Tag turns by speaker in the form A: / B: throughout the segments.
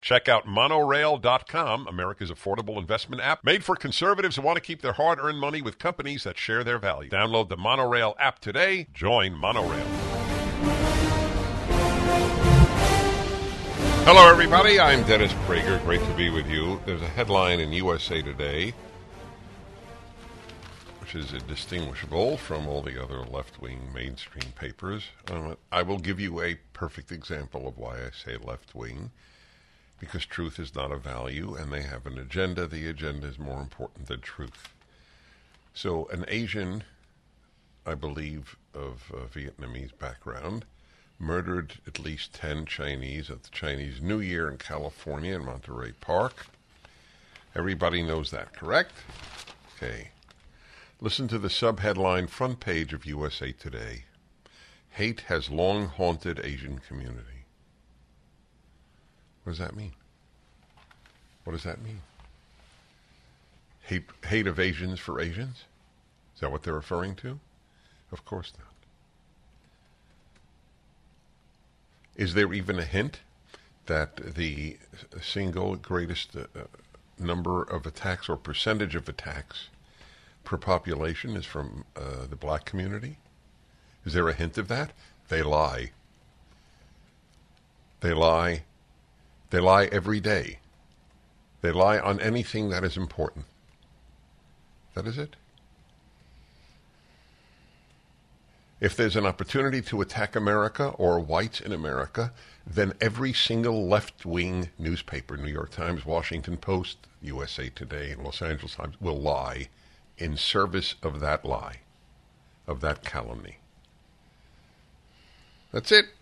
A: Check out Monorail.com, America's affordable investment app, made for conservatives who want to keep their hard-earned money with companies that share their value. Download the Monorail app today. Join Monorail. Hello, everybody. I'm Dennis Prager. Great to be with you. There's a headline in USA Today, which is distinguishable from all the other left-wing mainstream papers. I will give you a perfect example of why I say left-wing. Because truth is not a value, and they have an agenda. The agenda is more important than truth. So an Asian, I believe, of Vietnamese background, murdered at least 10 Chinese at the Chinese New Year in California in Monterey Park. Everybody knows that, correct? Okay. Listen to the subheadline front page of USA Today. Hate has long haunted Asian community. What does that mean? What does that mean? Hate of Asians for Asians? Is that what they're referring to? Of course not. Is there even a hint that the single greatest number of attacks or percentage of attacks per population is from the black community? Is there a hint of that? They lie. They lie. They lie every day. They lie on anything that is important. That is it. If there's an opportunity to attack America or whites in America, then every single left-wing newspaper, New York Times, Washington Post, USA Today, Los Angeles Times, will lie in service of that lie, of that calumny. That's it.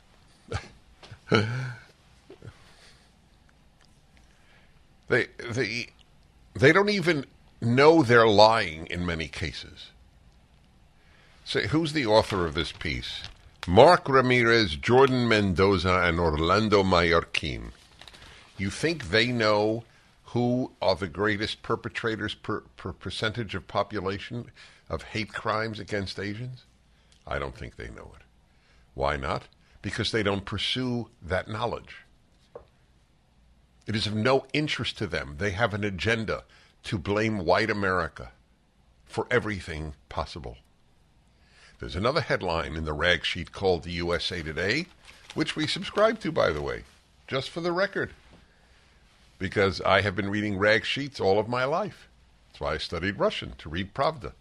A: They don't even know they're lying in many cases. So who's the author of this piece? Mark Ramirez, Jordan Mendoza, and Orlando Mallorquin. You think they know who are the greatest perpetrators per percentage of population of hate crimes against Asians? I don't think they know it. Why not? Because they don't pursue that knowledge. It is of no interest to them. They have an agenda to blame white America for everything possible. There's another headline in the rag sheet called the USA Today, which we subscribe to, by the way, just for the record, because I have been reading rag sheets all of my life. That's why I studied Russian, to read Pravda.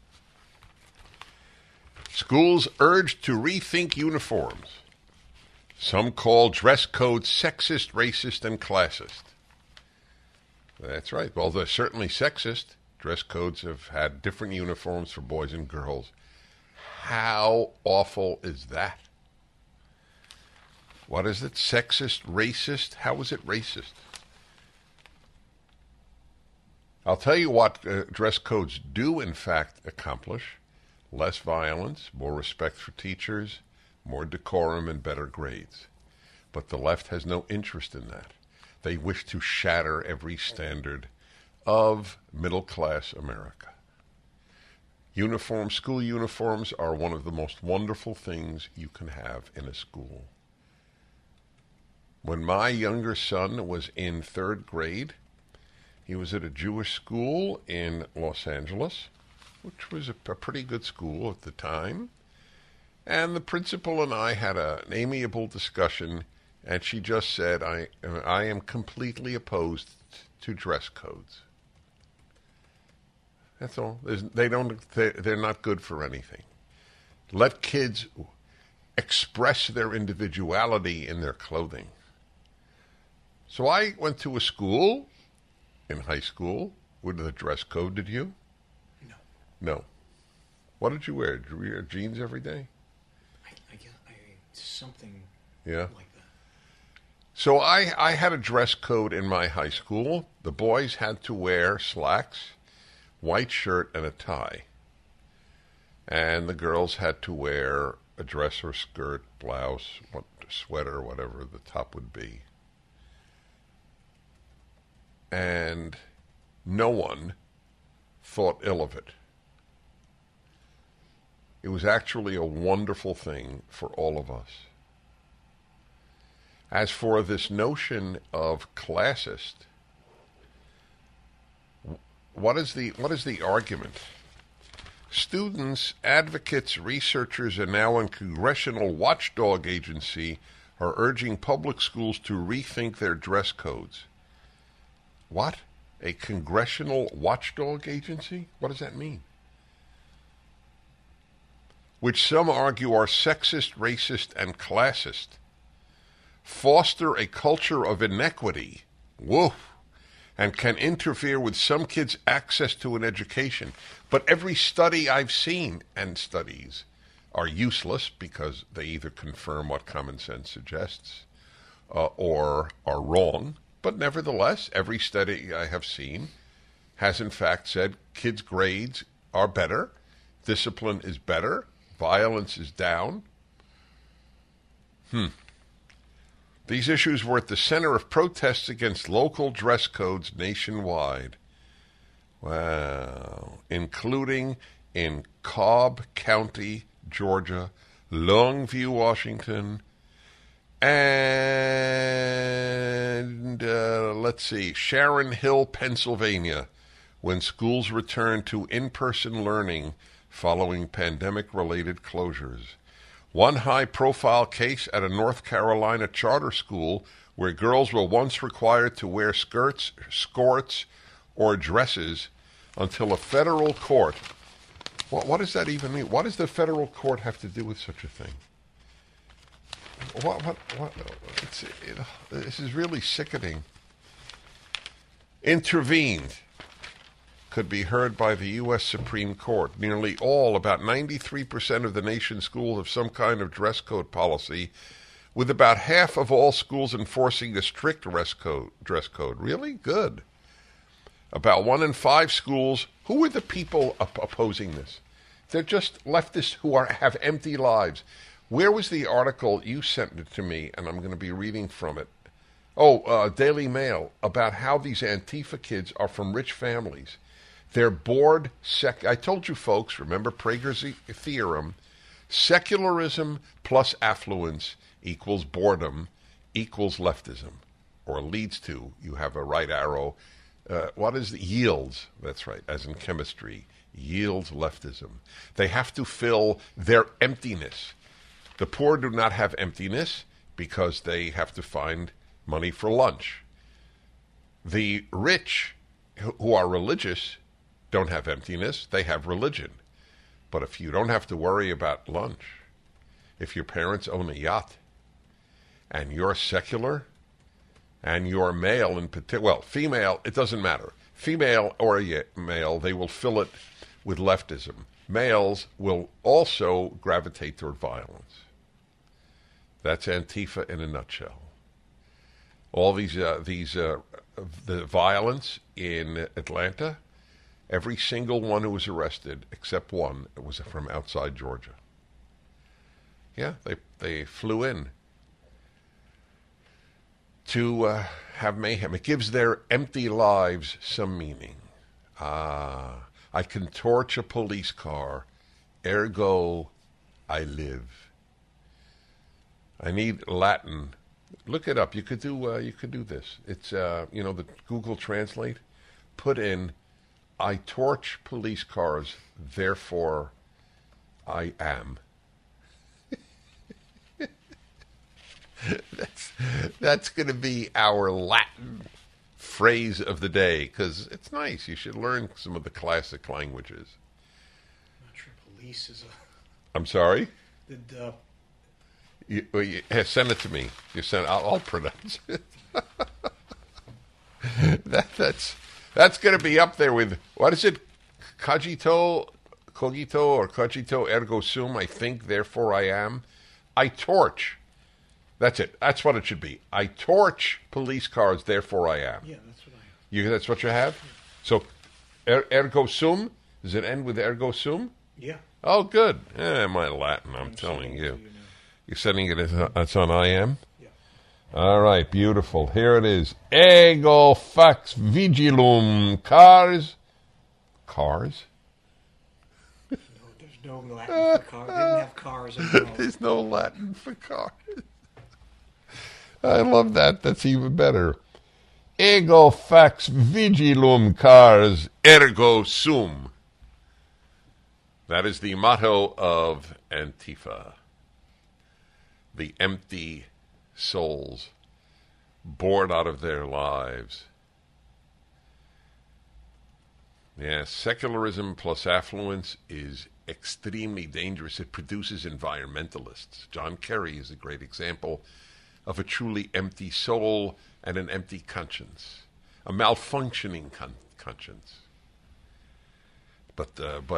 A: Schools urged to rethink uniforms. Some call dress code sexist, racist, and classist. That's right. Well, they're certainly sexist. Dress codes have had different uniforms for boys and girls. How awful is that? What is it? Sexist, racist? How is it racist? I'll tell you what dress codes do, in fact, accomplish. Less violence, more respect for teachers, more decorum, and better grades. But the left has no interest in that. They wish to shatter every standard of middle-class America. School uniforms are one of the most wonderful things you can have in a school. When my younger son was in third grade, he was at a Jewish school in Los Angeles, which was a pretty good school at the time. And the principal and I had an amiable discussion, and she just said, I am completely opposed to dress codes. That's all. They're not good for anything. Let kids express their individuality in their clothing. So I went to a school in high school with a dress code. Did you? No. What did you wear? Did you wear jeans every day?
B: I guess something
A: like
B: that.
A: So I had a dress code in my high school. The boys had to wear slacks, white shirt, and a tie. And the girls had to wear a dress or skirt, blouse, sweater, whatever the top would be. And no one thought ill of it. It was actually a wonderful thing for all of us. As for this notion of classist, what is the argument? Students, advocates, researchers, and now a congressional watchdog agency are urging public schools to rethink their dress codes. What? A congressional watchdog agency? What does that mean? Which some argue are sexist, racist, and classist. Foster a culture of inequity. Woof. And can interfere with some kids' access to an education. But every study I've seen, and studies, are useless because they either confirm what common sense suggests or are wrong. But nevertheless, every study I have seen has in fact said kids' grades are better, discipline is better, violence is down. These issues were at the center of protests against local dress codes nationwide. Wow. Including in Cobb County, Georgia, Longview, Washington, and Sharon Hill, Pennsylvania, when schools return to in-person learning following pandemic-related closures. One high-profile case at a North Carolina charter school where girls were once required to wear skirts, or dresses until a federal court. What does that even mean? What does the federal court have to do with such a thing? This is really sickening. Intervened. Could be heard by the U.S. Supreme Court. Nearly all, about 93% of the nation's schools have some kind of dress code policy, with about half of all schools enforcing a strict dress code. Really? Good. About 1 in 5 schools. Who are the people opposing this? They're just leftists who have empty lives. Where was the article? You sent it to me, and I'm going to be reading from it. Daily Mail, about how these Antifa kids are from rich families. They're bored. I told you folks, remember Prager's theorem, secularism plus affluence equals boredom equals leftism, or leads to, you have a right arrow. What is the yields? That's right, as in chemistry, yields leftism. They have to fill their emptiness. The poor do not have emptiness because they have to find money for lunch. The rich, who are religious, don't have emptiness. They have religion. But if you don't have to worry about lunch, if your parents own a yacht, and you're secular, and you're male in particular, well, female, it doesn't matter. Female or male, they will fill it with leftism. Males will also gravitate toward violence. That's Antifa in a nutshell. All the violence in Atlanta, every single one who was arrested, except one, was from outside Georgia. Yeah, they flew in to have mayhem. It gives their empty lives some meaning. I can torch a police car, ergo I live. I need Latin. Look it up. You could do this. It's the Google Translate. Put in, I torch police cars, therefore I am. That's going to be our Latin phrase of the day, because it's nice. You should learn some of the classic languages.
B: I'm not sure police is a...
A: I'm sorry?
B: Send
A: it to me. I'll pronounce it. That's going to be up there with, what is it? Cogito ergo sum. I think, therefore I am. I torch. That's it. That's what it should be. I torch police cars, therefore I am.
B: Yeah, that's what I have.
A: That's what you have? Yeah. So, ergo sum? Does it end with ergo sum?
B: Yeah.
A: Oh, good. My Latin, I'm telling you. You're sending it it's on IM?
B: Yeah.
A: All right, beautiful. Here it is. Ego fax vigilum. Cars?
B: There's no Latin for cars. They didn't have cars.
A: There's no Latin for cars. I love that. That's even better. Ego fax vigilum cars ergo sum. That is the motto of Antifa. The empty souls, bored out of their lives. Yeah, secularism plus affluence is extremely dangerous. It produces environmentalists. John Kerry is a great example of a truly empty soul and an empty conscience, a malfunctioning conscience. But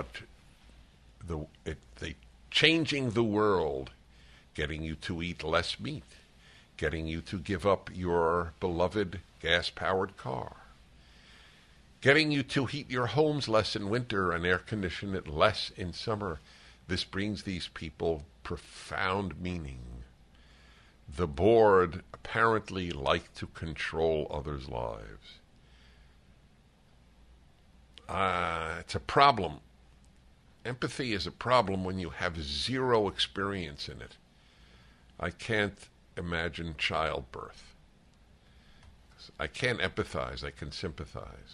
A: changing the world, getting you to eat less meat, getting you to give up your beloved gas-powered car, getting you to heat your homes less in winter and air condition it less in summer. This brings these people profound meaning. The bored apparently like to control others' lives. It's a problem. Empathy is a problem when you have zero experience in it. I can't imagine childbirth. I can't empathize. I can sympathize.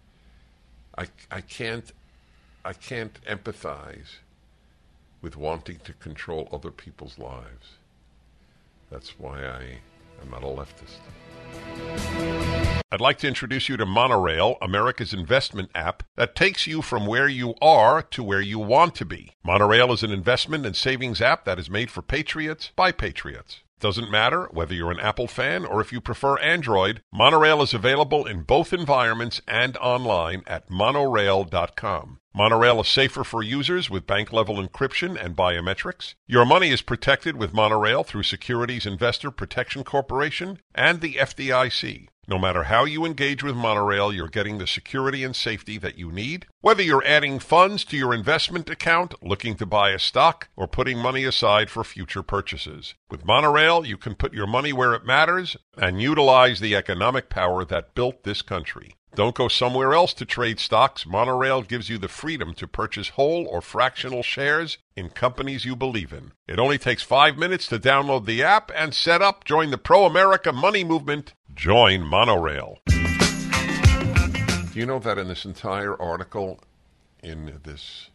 A: I can't empathize with wanting to control other people's lives. That's why I am not a leftist. I'd like to introduce you to Monorail, America's investment app that takes you from where you are to where you want to be. Monorail is an investment and savings app that is made for patriots by patriots. Doesn't matter whether you're an Apple fan or if you prefer Android, Monorail is available in both environments and online at monorail.com. Monorail is safer for users with bank-level encryption and biometrics. Your money is protected with Monorail through Securities Investor Protection Corporation and the FDIC. No matter how you engage with Monorail, you're getting the security and safety that you need. Whether you're adding funds to your investment account, looking to buy a stock, or putting money aside for future purchases. With Monorail, you can put your money where it matters and utilize the economic power that built this country. Don't go somewhere else to trade stocks. Monorail gives you the freedom to purchase whole or fractional shares in companies you believe in. It only takes 5 minutes to download the app and set up. Join the pro-America money movement. Join Monorail. Do you know that in this entire article, in this,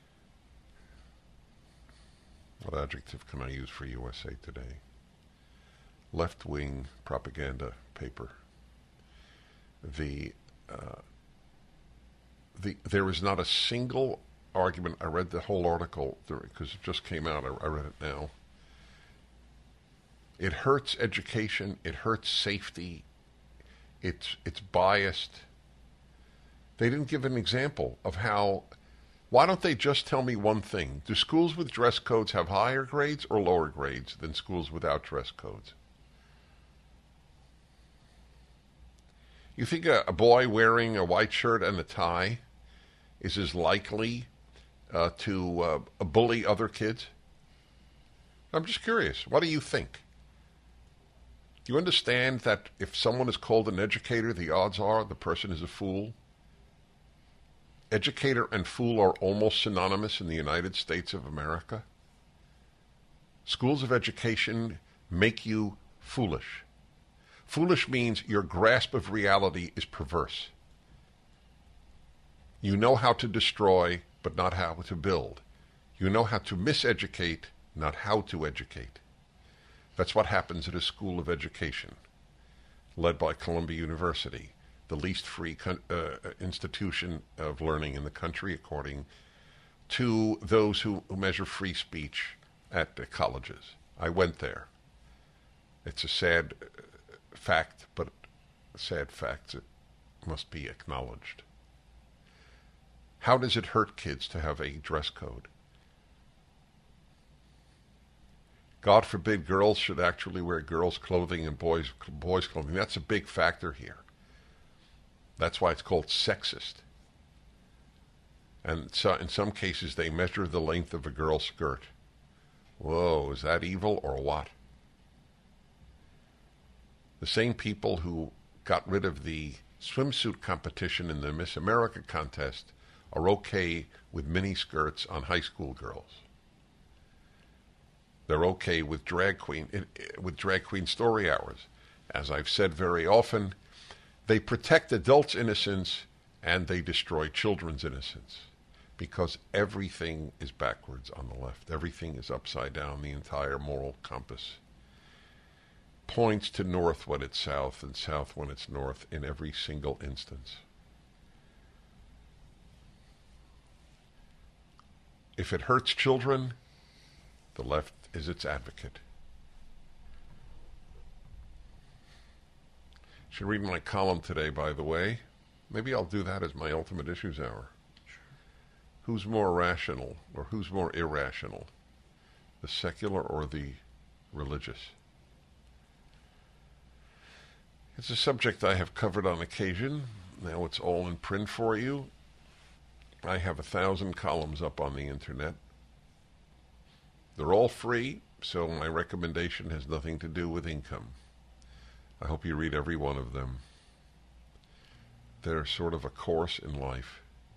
A: what adjective can I use for USA Today? Left-wing propaganda paper. There is not a single argument. I read the whole article because it just came out. I read it now. It hurts education. It hurts safety. It's biased. They didn't give an example of how. Why don't they just tell me one thing? Do schools with dress codes have higher grades or lower grades than schools without dress codes? You think a boy wearing a white shirt and a tie is as likely to bully other kids? I'm just curious. What do you think? Do you understand that if someone is called an educator, the odds are the person is a fool? Educator and fool are almost synonymous in the United States of America. Schools of education make you foolish. Foolish means your grasp of reality is perverse. You know how to destroy, but not how to build. You know how to miseducate, not how to educate. That's what happens at a school of education, led by Columbia University, the least free institution of learning in the country, according to those who measure free speech at the colleges. I went there. It's a sad fact, but sad facts it must be acknowledged. How does it hurt kids to have a dress code? God forbid girls should actually wear girls' clothing and boys' clothing. That's a big factor here. That's why it's called sexist. And so in some cases they measure the length of a girl's skirt. Whoa, is that evil or what? The same people who got rid of the swimsuit competition in the Miss America contest are okay with mini skirts on high school girls. They're okay with drag queen story hours. As I've said very often, they protect adults' innocence and they destroy children's innocence, because everything is backwards on the left. Everything is upside down. The entire moral compass points to north when it's south and south when it's north in every single instance. If it hurts children, the left is its advocate. Should read my column today, by the way. Maybe I'll do that as my Ultimate Issues Hour.
B: Sure.
A: Who's more rational or who's more irrational? The secular or the religious? It's a subject I have covered on occasion. Now it's all in print for you. I have 1,000 columns up on the internet. They're all free, so my recommendation has nothing to do with income. I hope you read every one of them. They're sort of a course in life.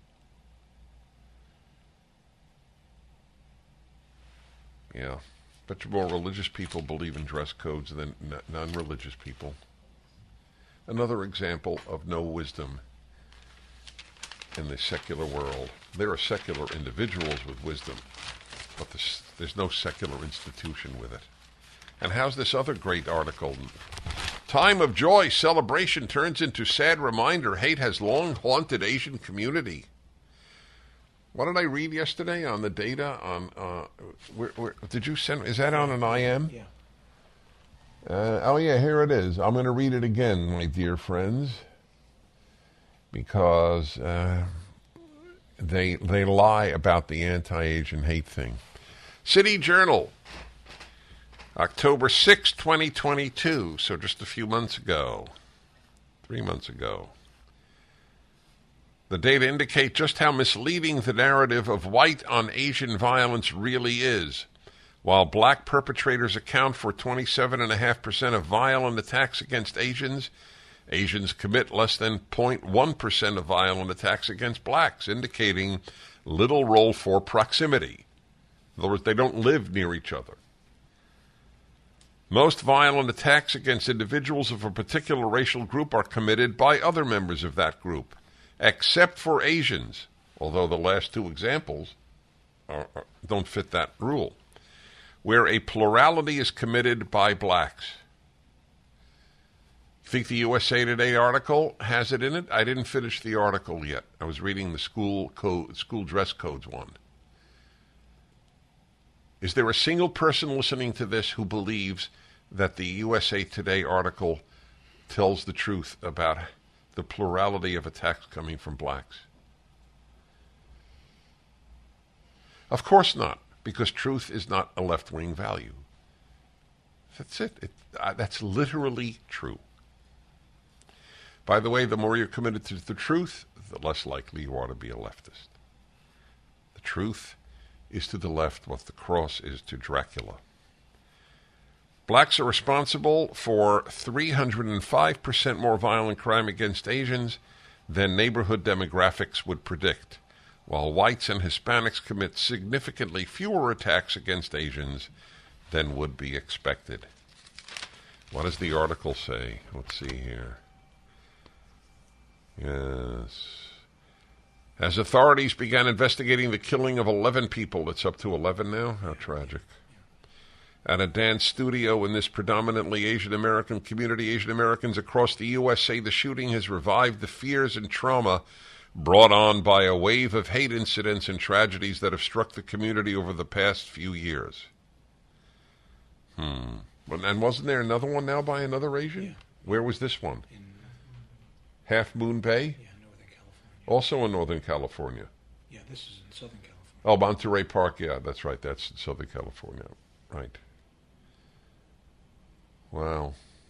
A: Yeah, but more religious people believe in dress codes than non-religious people. Another example of no wisdom in the secular world. There are secular individuals with wisdom, but there's no secular institution with it. And how's this other great article? Time of joy, celebration turns into sad reminder. Hate has long haunted Asian community. What did I read yesterday on the data on? Did you send? Is that on an IM?
B: Yeah.
A: Oh yeah, here it is. I'm going to read it again, my dear friends, because they lie about the anti-Asian hate thing. City Journal, October 6, 2022, so just a few months ago, 3 months ago. The data indicate just how misleading the narrative of white on Asian violence really is. While black perpetrators account for 27.5% of violent attacks against Asians, Asians commit less than 0.1% of violent attacks against blacks, indicating little role for proximity. In other words, they don't live near each other. Most violent attacks against individuals of a particular racial group are committed by other members of that group, except for Asians, although the last two examples don't fit that rule, where a plurality is committed by blacks. Think the USA Today article has it in it? I didn't finish the article yet. I was reading the school dress codes one. Is there a single person listening to this who believes that the USA Today article tells the truth about the plurality of attacks coming from blacks? Of course not, because truth is not a left-wing value. That's it. That's literally true. By the way, the more you're committed to the truth, the less likely you are to be a leftist. The truth is to the left what the cross is to Dracula. Blacks are responsible for 305% more violent crime against Asians than neighborhood demographics would predict, while whites and Hispanics commit significantly fewer attacks against Asians than would be expected. What does the article say? Let's see here. Yes. As authorities began investigating the killing of 11 people, it's up to 11 now? How tragic. At a dance studio in this predominantly Asian American community, Asian Americans across the U.S. say the shooting has revived the fears and trauma brought on by a wave of hate incidents and tragedies that have struck the community over the past few years. And wasn't there another one now by another Asian?
B: Yeah.
A: Where was this one?
B: In
A: Half Moon Bay?
B: Northern California.
A: Also in Northern California.
B: Yeah, this is in Southern California.
A: Oh, Monterey Park, yeah, that's right. That's in Southern California. Right. Wow.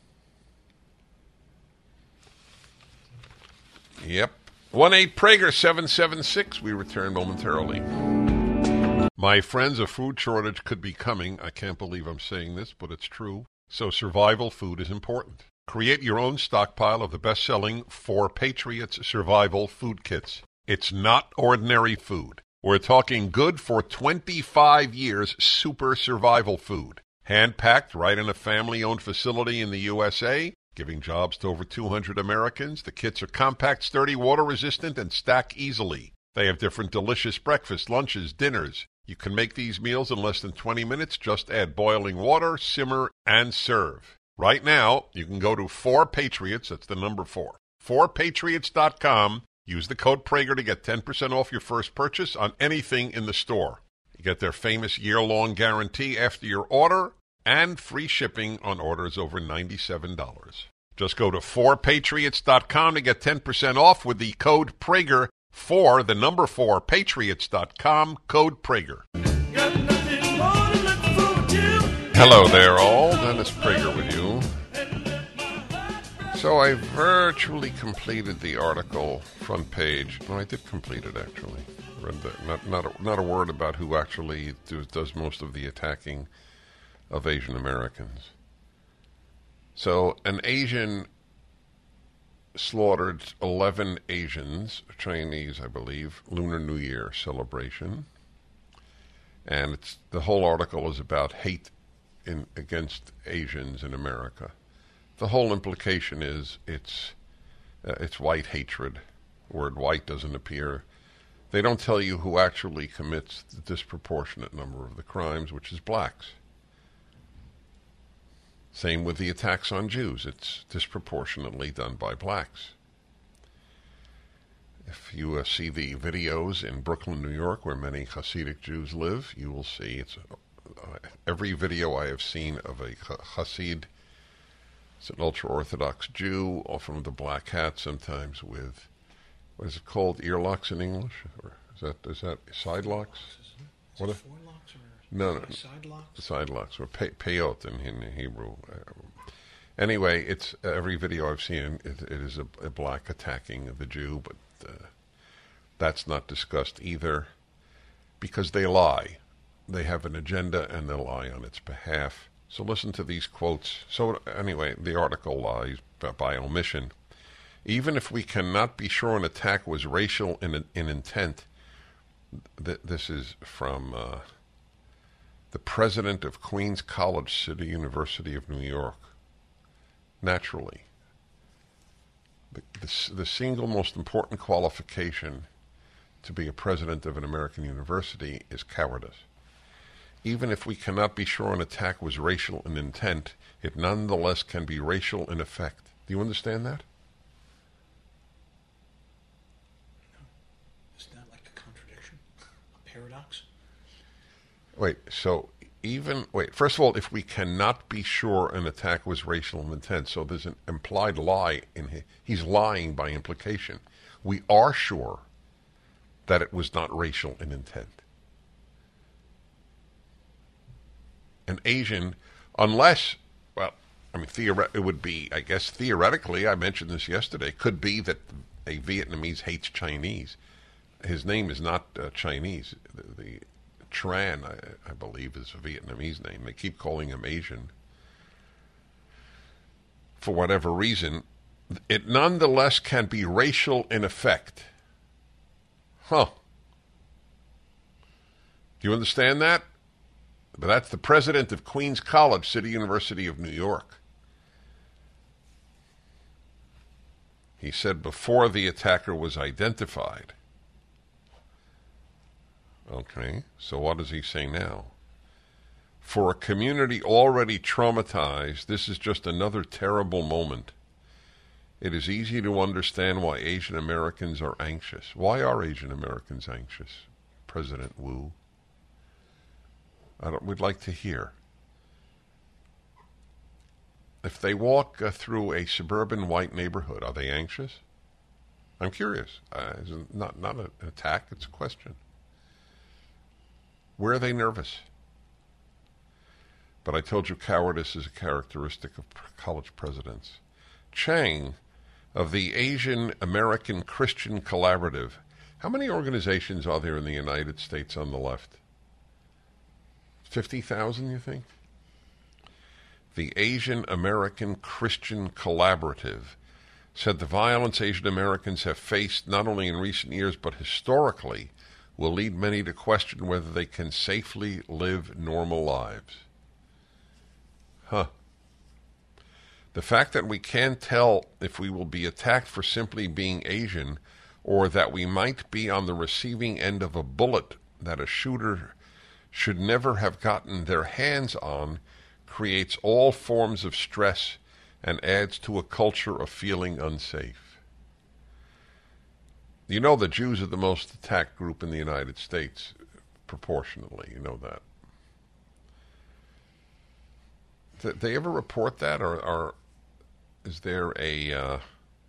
A: Yep. 1-8-PRAGER-776. We return momentarily. My friends, a food shortage could be coming. I can't believe I'm saying this, but it's true. So survival food is important. Create your own stockpile of the best-selling 4 Patriots Survival Food Kits. It's not ordinary food. We're talking good for 25 years super survival food. Hand-packed right in a family-owned facility in the USA, giving jobs to over 200 Americans. The kits are compact, sturdy, water-resistant, and stack easily. They have different delicious breakfasts, lunches, dinners. You can make these meals in less than 20 minutes. Just add boiling water, simmer, and serve. Right now, you can go to 4Patriots, that's the number 4, 4Patriots.com. Use the code Prager to get 10% off your first purchase on anything in the store. You get their famous year-long guarantee after your order and free shipping on orders over $97. Just go to 4Patriots.com to get 10% off with the code Prager. 4, the number 4, Patriots.com, code Prager. Hello there all, Dennis Prager with you. So I virtually completed the article, front page. No, I did complete it actually. Read that. Not a word about who actually does most of the attacking of Asian Americans. So an Asian slaughtered 11 Asians, Chinese, I believe, Lunar New Year celebration. And the whole article is about hate against Asians in America. The whole implication is it's white hatred. The word white doesn't appear. They don't tell you who actually commits the disproportionate number of the crimes, which is blacks. Same with the attacks on Jews. It's disproportionately done by blacks. If you see the videos in Brooklyn, New York, where many Hasidic Jews live, you will see every video I have seen of a Hasid. It's an ultra-Orthodox Jew, often with a black hat, sometimes with, what is it called, earlocks in English? Or is that side locks?
B: Is it forelocks or
A: no,
B: side locks?
A: Side locks, or peyot in Hebrew. Anyway, it's every video I've seen, it is a black attacking the Jew, but that's not discussed either, because they lie. They have an agenda, and they lie on its behalf. So listen to these quotes. So anyway, the article lies by omission. Even if we cannot be sure an attack was racial in intent, this is from the president of Queens College, City University of New York. Naturally, the single most important qualification to be a president of an American university is cowardice. Even if we cannot be sure an attack was racial in intent, it nonetheless can be racial in effect. Do you understand that?
B: Isn't that like a contradiction? A paradox?
A: First of all, if we cannot be sure an attack was racial in intent, so there's an implied lie he's lying by implication. We are sure that it was not racial in intent. An Asian, unless, it would be, I guess, theoretically, I mentioned this yesterday, could be that a Vietnamese hates Chinese. His name is not Chinese. The Tran, I believe, is a Vietnamese name. They keep calling him Asian. For whatever reason, it nonetheless can be racial in effect. Huh. Do you understand that? But that's the president of Queens College, City University of New York. He said before the attacker was identified. Okay, so what does he say now? For a community already traumatized, this is just another terrible moment. It is easy to understand why Asian Americans are anxious. Why are Asian Americans anxious, President Wu? We'd like to hear. If they walk through a suburban white neighborhood, are they anxious? I'm curious. It's not an attack, it's a question. Where are they nervous? But I told you cowardice is a characteristic of college presidents. Chang of the Asian American Christian Collaborative. How many organizations are there in the United States on the left? 50,000, you think? The Asian American Christian Collaborative said the violence Asian Americans have faced not only in recent years but historically will lead many to question whether they can safely live normal lives. Huh. The fact that we can't tell if we will be attacked for simply being Asian, or that we might be on the receiving end of a bullet that a shooter should never have gotten their hands on, creates all forms of stress and adds to a culture of feeling unsafe. You know the Jews are the most attacked group in the United States, proportionately. You know that. Did they ever report that, or is there a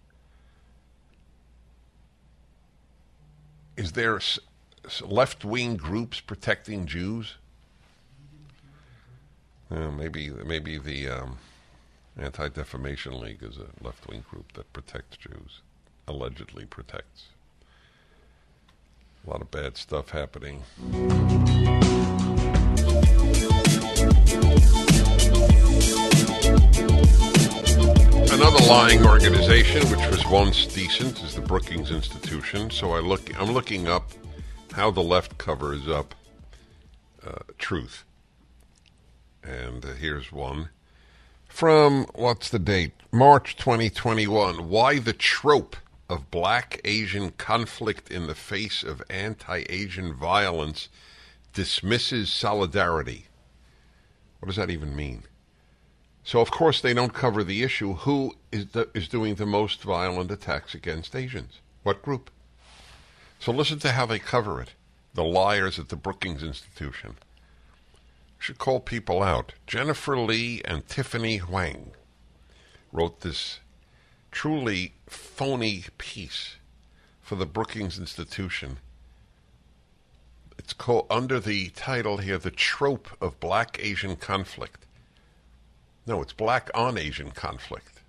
A: is there left-wing groups protecting Jews? Maybe the Anti-Defamation League is a left-wing group that protects Jews, allegedly protects. A lot of bad stuff happening. Another lying organization, which was once decent, is the Brookings Institution. So I'm looking up how the left covers up truth. And here's one from, what's the date? March 2021. Why the trope of black-Asian conflict in the face of anti-Asian violence dismisses solidarity. What does that even mean? So, of course, they don't cover the issue. Who is doing the most violent attacks against Asians? What group? So listen to how they cover it. The liars at the Brookings Institution. I should call people out. Jennifer Lee and Tiffany Huang wrote this truly phony piece for the Brookings Institution. It's called, under the title here, The Trope of Black-Asian Conflict. No, it's black-on-Asian conflict.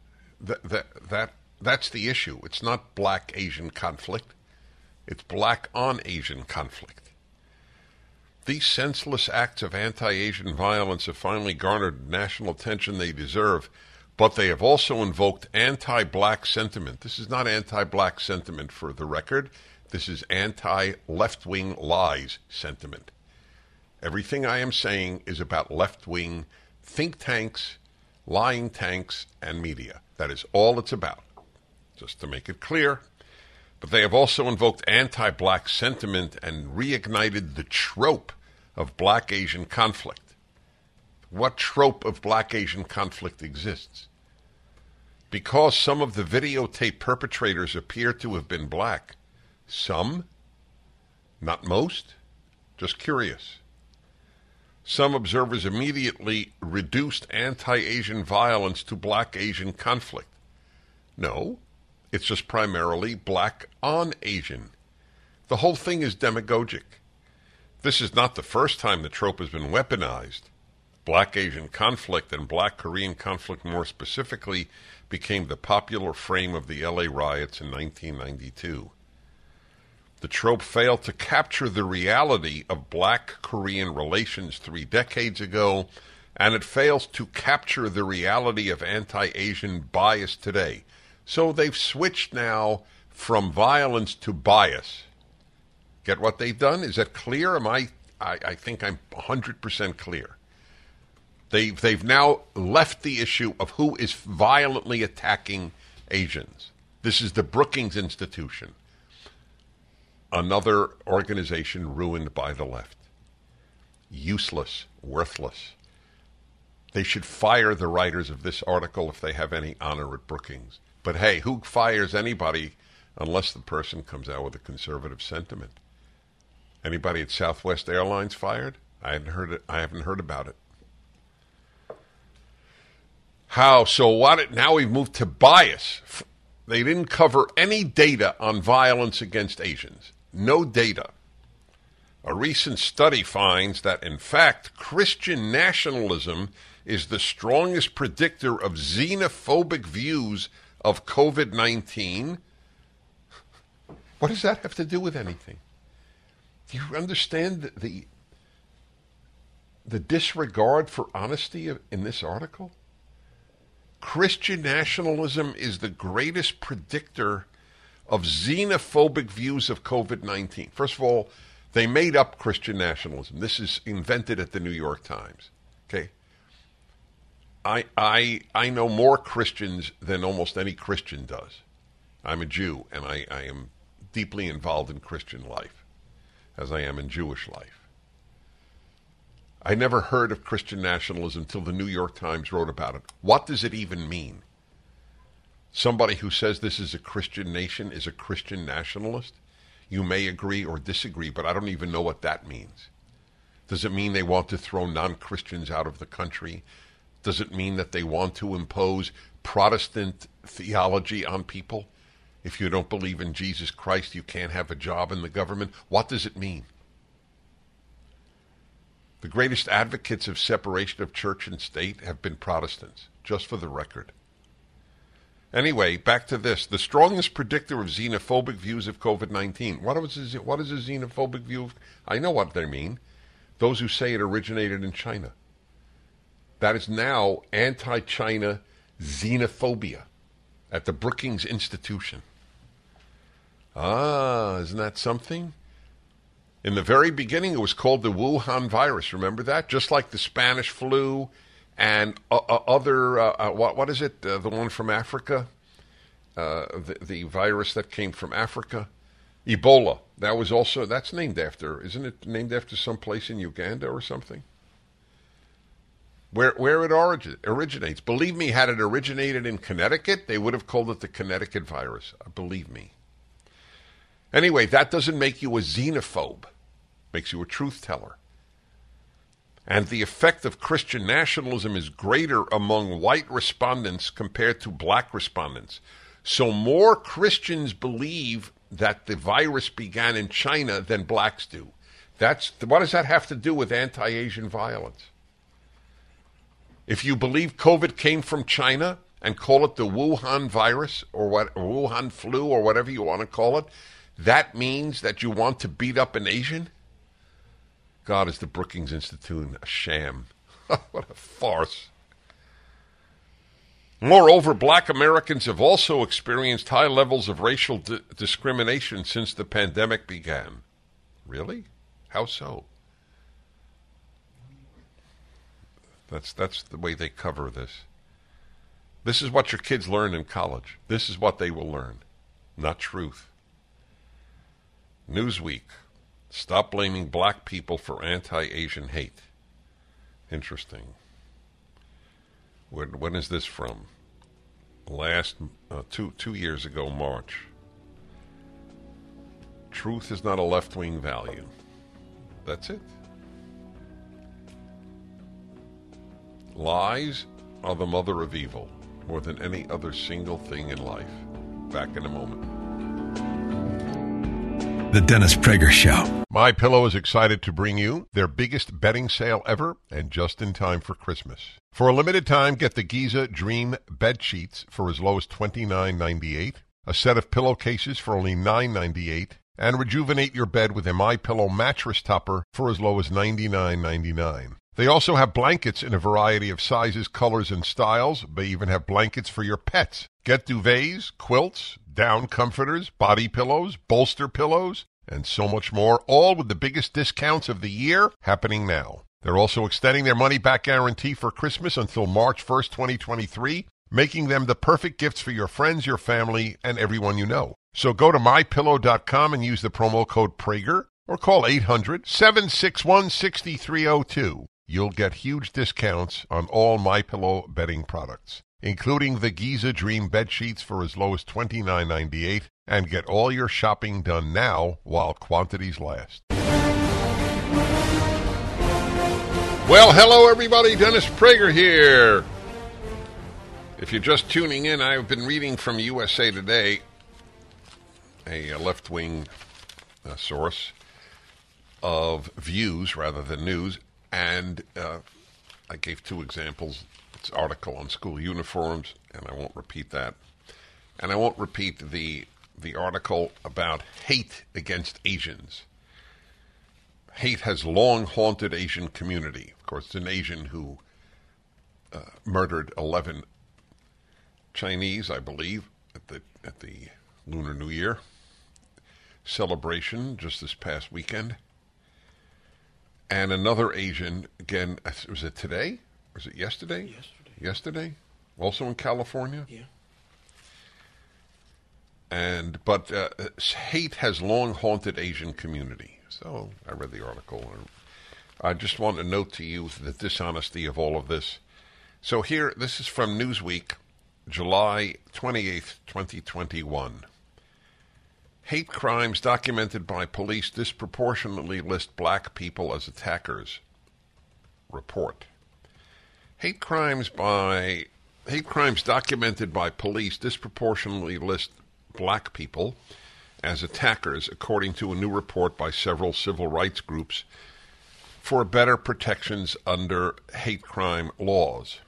A: That's the issue. It's not black-Asian conflict. It's black-on-Asian conflict. These senseless acts of anti-Asian violence have finally garnered national attention they deserve, but they have also invoked anti-black sentiment. This is not anti-black sentiment, for the record. This is anti-left-wing lies sentiment. Everything I am saying is about left-wing think tanks, lying tanks, and media. That is all it's about, just to make it clear. But they have also invoked anti-black sentiment and reignited the trope of black-Asian conflict. What trope of black-Asian conflict exists? Because some of the videotape perpetrators appear to have been black. Some? Not most? Just curious. Some observers immediately reduced anti-Asian violence to black-Asian conflict. No, it's just primarily black-on-Asian. The whole thing is demagogic. This is not the first time the trope has been weaponized. Black-Asian conflict, and Black-Korean conflict more specifically, became the popular frame of the LA riots in 1992. The trope failed to capture the reality of Black-Korean relations 3 decades ago, and it fails to capture the reality of anti-Asian bias today. So they've switched now from violence to bias. Get what they've done? Is that clear? I think I'm 100% clear. They've now left the issue of who is violently attacking Asians. This is the Brookings Institution. Another organization ruined by the left. Useless, worthless. They should fire the writers of this article if they have any honor at Brookings. But hey, who fires anybody unless the person comes out with a conservative sentiment? Anybody at Southwest Airlines fired? I haven't heard about it. How? So what? Now we've moved to bias. They didn't cover any data on violence against Asians. No data. A recent study finds that, in fact, Christian nationalism is the strongest predictor of xenophobic views of COVID-19. What does that have to do with anything? Do you understand the disregard for honesty in this article? Christian nationalism is the greatest predictor of xenophobic views of COVID-19. First of all, They made up Christian nationalism. This is invented at the New York Times. Okay. I know more Christians than almost any Christian does. I'm a Jew, and I am deeply involved in Christian life, as I am in Jewish life. I never heard of Christian nationalism until the New York Times wrote about it. What does it even mean? Somebody who says this is a Christian nation is a Christian nationalist? You may agree or disagree, but I don't even know what that means. Does it mean they want to throw non-Christians out of the country? Does it mean that they want to impose Protestant theology on people? If you don't believe in Jesus Christ, you can't have a job in the government. What does it mean? The greatest advocates of separation of church and state have been Protestants, just for the record. Anyway, back to this. The strongest predictor of xenophobic views of COVID-19. What is a xenophobic view of? I know what they mean. Those who say it originated in China. That is now anti-China xenophobia at the Brookings Institution. Isn't that something? In the very beginning, it was called the Wuhan virus. Remember that? Just like the Spanish flu and other, what is it? The one from Africa? The virus that came from Africa? Ebola. That's named after, isn't it named after some place in Uganda or something? Where it originates. Believe me, had it originated in Connecticut, they would have called it the Connecticut virus. Believe me. Anyway, that doesn't make you a xenophobe. Makes you a truth teller. And the effect of Christian nationalism is greater among white respondents compared to black respondents. So more Christians believe that the virus began in China than blacks do. What does that have to do with anti-Asian violence? If you believe COVID came from China and call it the Wuhan virus or Wuhan flu or whatever you want to call it, that means that you want to beat up an Asian? God, is the Brookings Institute a sham? What a farce. Moreover, black Americans have also experienced high levels of racial discrimination since the pandemic began. Really? How so? That's the way they cover this. This is what your kids learn in college. This is what they will learn, not truth. Newsweek. Stop blaming black people for anti-Asian hate. Interesting. When is this from? Last 2 years ago, March. Truth is not a left-wing value. That's it. Lies are the mother of evil, more than any other single thing in life. Back in a moment.
C: The Dennis Prager Show.
A: My Pillow is excited to bring you their biggest bedding sale ever, and just in time for Christmas. For a limited time, get the Giza Dream bed sheets for as low as $29.98, a set of pillowcases for only $9.98, and rejuvenate your bed with a My Pillow mattress topper for as low as $99.99. They also have blankets in a variety of sizes, colors, and styles. They even have blankets for your pets. Get duvets, quilts, down comforters, body pillows, bolster pillows, and so much more, all with the biggest discounts of the year happening now. They're also extending their money-back guarantee for Christmas until March 1st, 2023, making them the perfect gifts for your friends, your family, and everyone you know. So go to MyPillow.com and use the promo code Prager, or call 800-761-6302. You'll get huge discounts on all MyPillow bedding products, including the Giza Dream bed sheets for as low as $29.98, and get all your shopping done now while quantities last. Well, hello everybody, Dennis Prager here. If you're just tuning in, I've been reading from USA Today, a left-wing source of views rather than news, and I gave two examples. It's an article on school uniforms, and I won't repeat that. And I won't repeat the article about hate against Asians. Hate has long haunted Asian community. Of course, it's an Asian who murdered 11 Chinese, I believe, at the Lunar New Year celebration just this past weekend. and another Asian, again, was it today? Was it yesterday? Yesterday? Also in California?
B: Yeah.
A: But hate has long haunted Asian community. So I read the article. I just want to note to you the dishonesty of all of this. So here, this is from Newsweek, July 28th, 2021. Hate crimes documented by police disproportionately list black people as attackers. Report. Hate crimes documented by police disproportionately list black people as attackers, according to a new report by several civil rights groups for better protections under hate crime laws.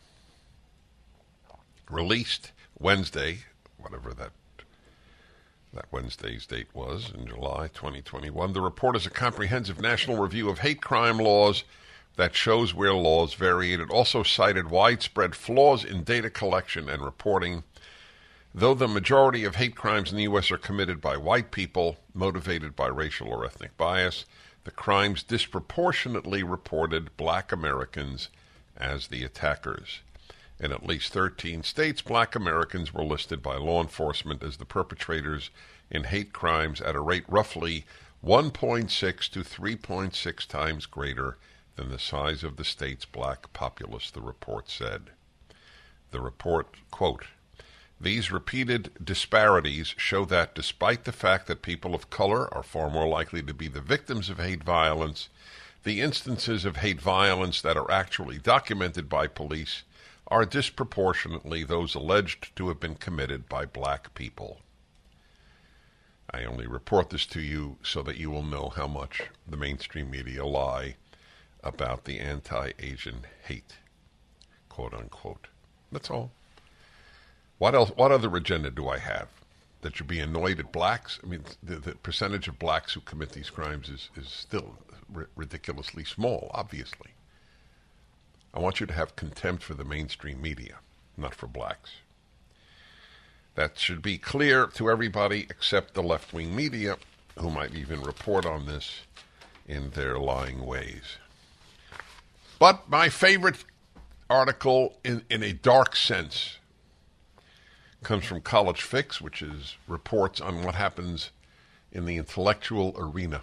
A: Released Wednesday, whatever that Wednesday's date was, in July 2021, the report is a comprehensive national review of hate crime laws that shows where laws vary. It also cited widespread flaws in data collection and reporting. Though the majority of hate crimes in the U.S. are committed by white people motivated by racial or ethnic bias, the crimes disproportionately reported black Americans as the attackers. In at least 13 states, black Americans were listed by law enforcement as the perpetrators in hate crimes at a rate roughly 1.6 to 3.6 times greater than the size of the state's black populace, the report said. The report, quote, "These repeated disparities show that despite the fact that people of color are far more likely to be the victims of hate violence, the instances of hate violence that are actually documented by police are disproportionately those alleged to have been committed by black people." I only report this to you so that you will know how much the mainstream media lie about the anti-Asian hate, quote unquote. That's all. What else? What other agenda do I have? That you be annoyed at blacks? I mean, the percentage of blacks who commit these crimes is still ridiculously small, obviously. I want you to have contempt for the mainstream media, not for blacks. That should be clear to everybody except the left-wing media, who might even report on this in their lying ways. But my favorite article in a dark sense comes from College Fix, which is reports on what happens in the intellectual arena.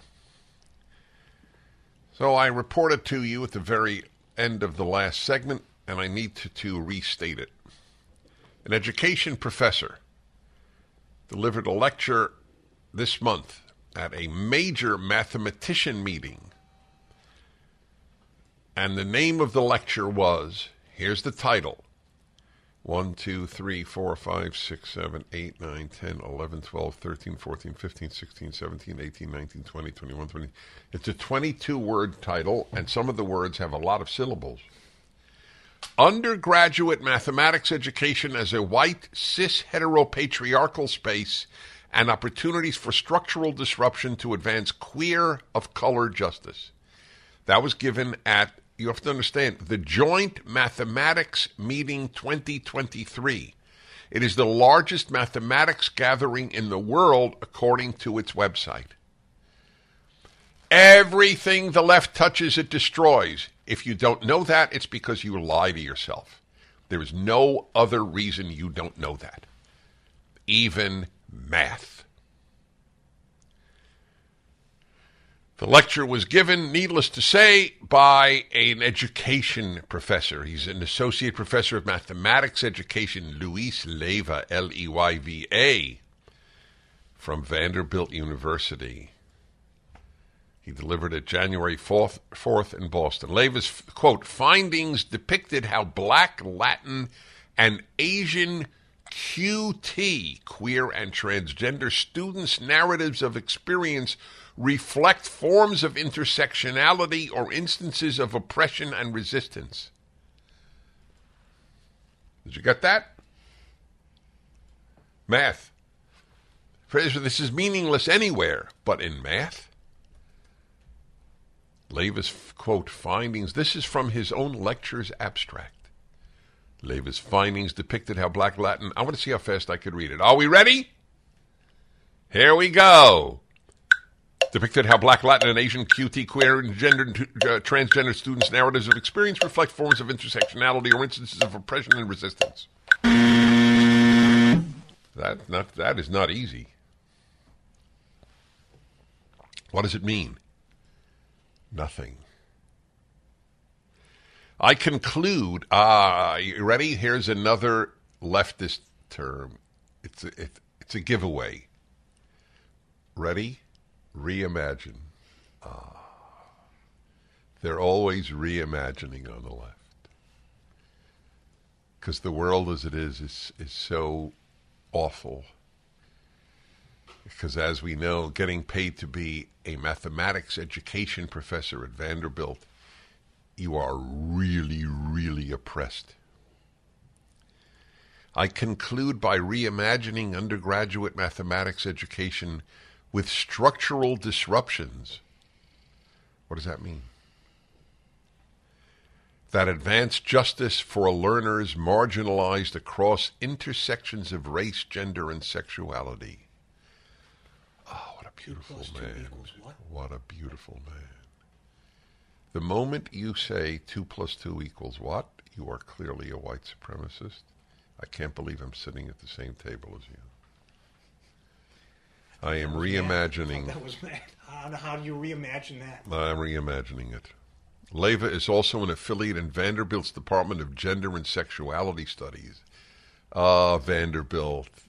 A: So I reported to you at the very end of the last segment, and I need to restate it. An education professor delivered a lecture this month at a major mathematician meeting, and the name of the lecture was, here's the title, 1, 2, 3, 4, 5, 6, 7, 8, 9, 10, 11, 12, 13, 14, 15, 16, 17, 18, 19, 20, 21, 20. It's a 22-word title, and some of the words have a lot of syllables. Undergraduate mathematics education as a white, cis, heteropatriarchal space and opportunities for structural disruption to advance queer of color justice. That was given at, you have to understand, the Joint Mathematics Meeting 2023. It is the largest mathematics gathering in the world, according to its website. Everything the left touches, it destroys. If you don't know that, it's because you lie to yourself. There is no other reason you don't know that. Even math. The lecture was given, needless to say, by an education professor. He's an associate professor of mathematics education, Luis Leyva, Leyva, from Vanderbilt University. He delivered it January 4th in Boston. Leyva's, quote, findings depicted how Black, Latin, and Asian QT, queer and transgender students' narratives of experience reflect forms of intersectionality or instances of oppression and resistance. Did you get that? Math. This is meaningless anywhere, but in math? Leyva's, quote, findings, this is from his own lecture's abstract. Leyva's findings depicted how Black, Latin, I want to see how fast I could read it. Are we ready? Here we go. depicted how Black, Latin, and Asian, QT, queer, and transgender students' narratives of experience reflect forms of intersectionality or instances of oppression and resistance. That is not easy. What does it mean? Nothing. I conclude. You ready? Here's another leftist term. It's a giveaway. Ready? Reimagine. They're always reimagining on the left. Because the world as it is so awful. Because as we know, getting paid to be a mathematics education professor at Vanderbilt, you are really, really oppressed. I conclude by reimagining undergraduate mathematics education with structural disruptions. What does that mean? That advance justice for learners marginalized across intersections of race, gender, and sexuality. Oh, what a beautiful man. What a beautiful man. The moment you say 2 + 2 = what? You are clearly a white supremacist. I can't believe I'm sitting at the same table as you. I am reimagining.
B: That was mad. How do you reimagine that?
A: I'm reimagining it. Leyva is also an affiliate in Vanderbilt's Department of Gender and Sexuality Studies. Vanderbilt.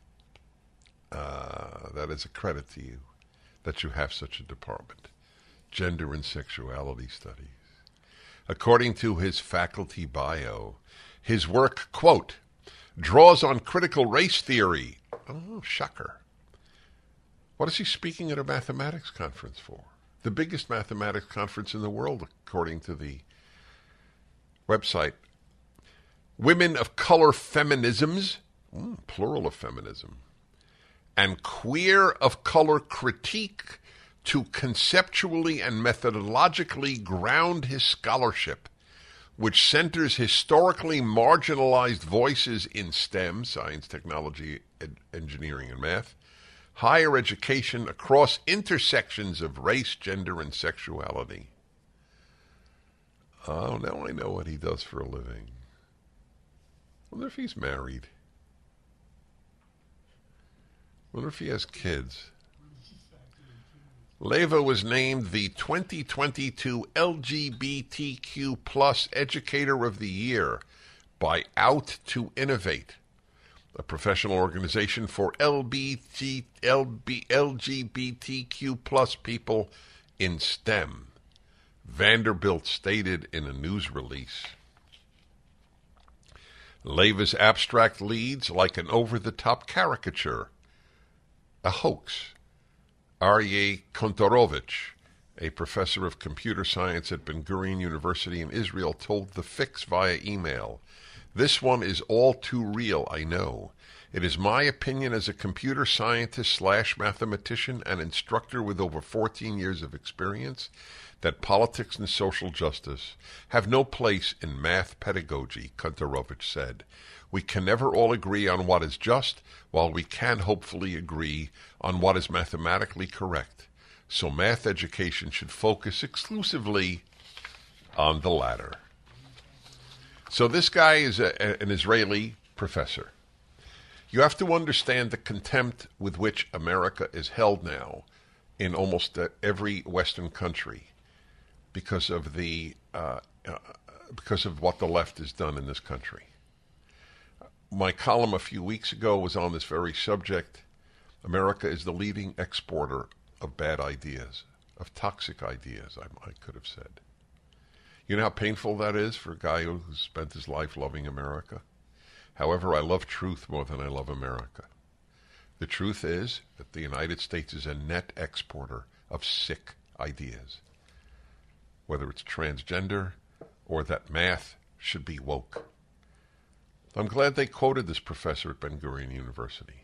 A: That is a credit to you that you have such a department. Gender and Sexuality Studies. According to his faculty bio, his work, quote, draws on critical race theory. Oh, shocker. What is he speaking at a mathematics conference for? The biggest mathematics conference in the world, according to the website. Women of color feminisms, plural of feminism, and queer of color critique to conceptually and methodologically ground his scholarship, which centers historically marginalized voices in STEM, science, technology, engineering, and math, higher education across intersections of race, gender, and sexuality. Oh, now I know what he does for a living. I wonder if he's married. I wonder if he has kids. Leyva was named the 2022 LGBTQ plus Educator of the Year by Out to Innovate, a professional organization for LGBTQ plus people in STEM, Vanderbilt stated in a news release. Leyva's abstract leads like an over-the-top caricature, a hoax. Aryeh Kontorovich, a professor of computer science at Ben Gurion University in Israel, told The Fix via email, "This one is all too real, I know. It is my opinion as a computer scientist / mathematician and instructor with over 14 years of experience that politics and social justice have no place in math pedagogy," Kontorovich said. "We can never all agree on what is just, while we can hopefully agree on what is mathematically correct. So math education should focus exclusively on the latter." So this guy is an Israeli professor. You have to understand the contempt with which America is held now in almost every Western country because of what the left has done in this country. My column a few weeks ago was on this very subject. America is the leading exporter of bad ideas, of toxic ideas, I could have said. You know how painful that is for a guy who spent his life loving America? However, I love truth more than I love America. The truth is that the United States is a net exporter of sick ideas, whether it's transgender or that math should be woke. I'm glad they quoted this professor at Ben Gurion University.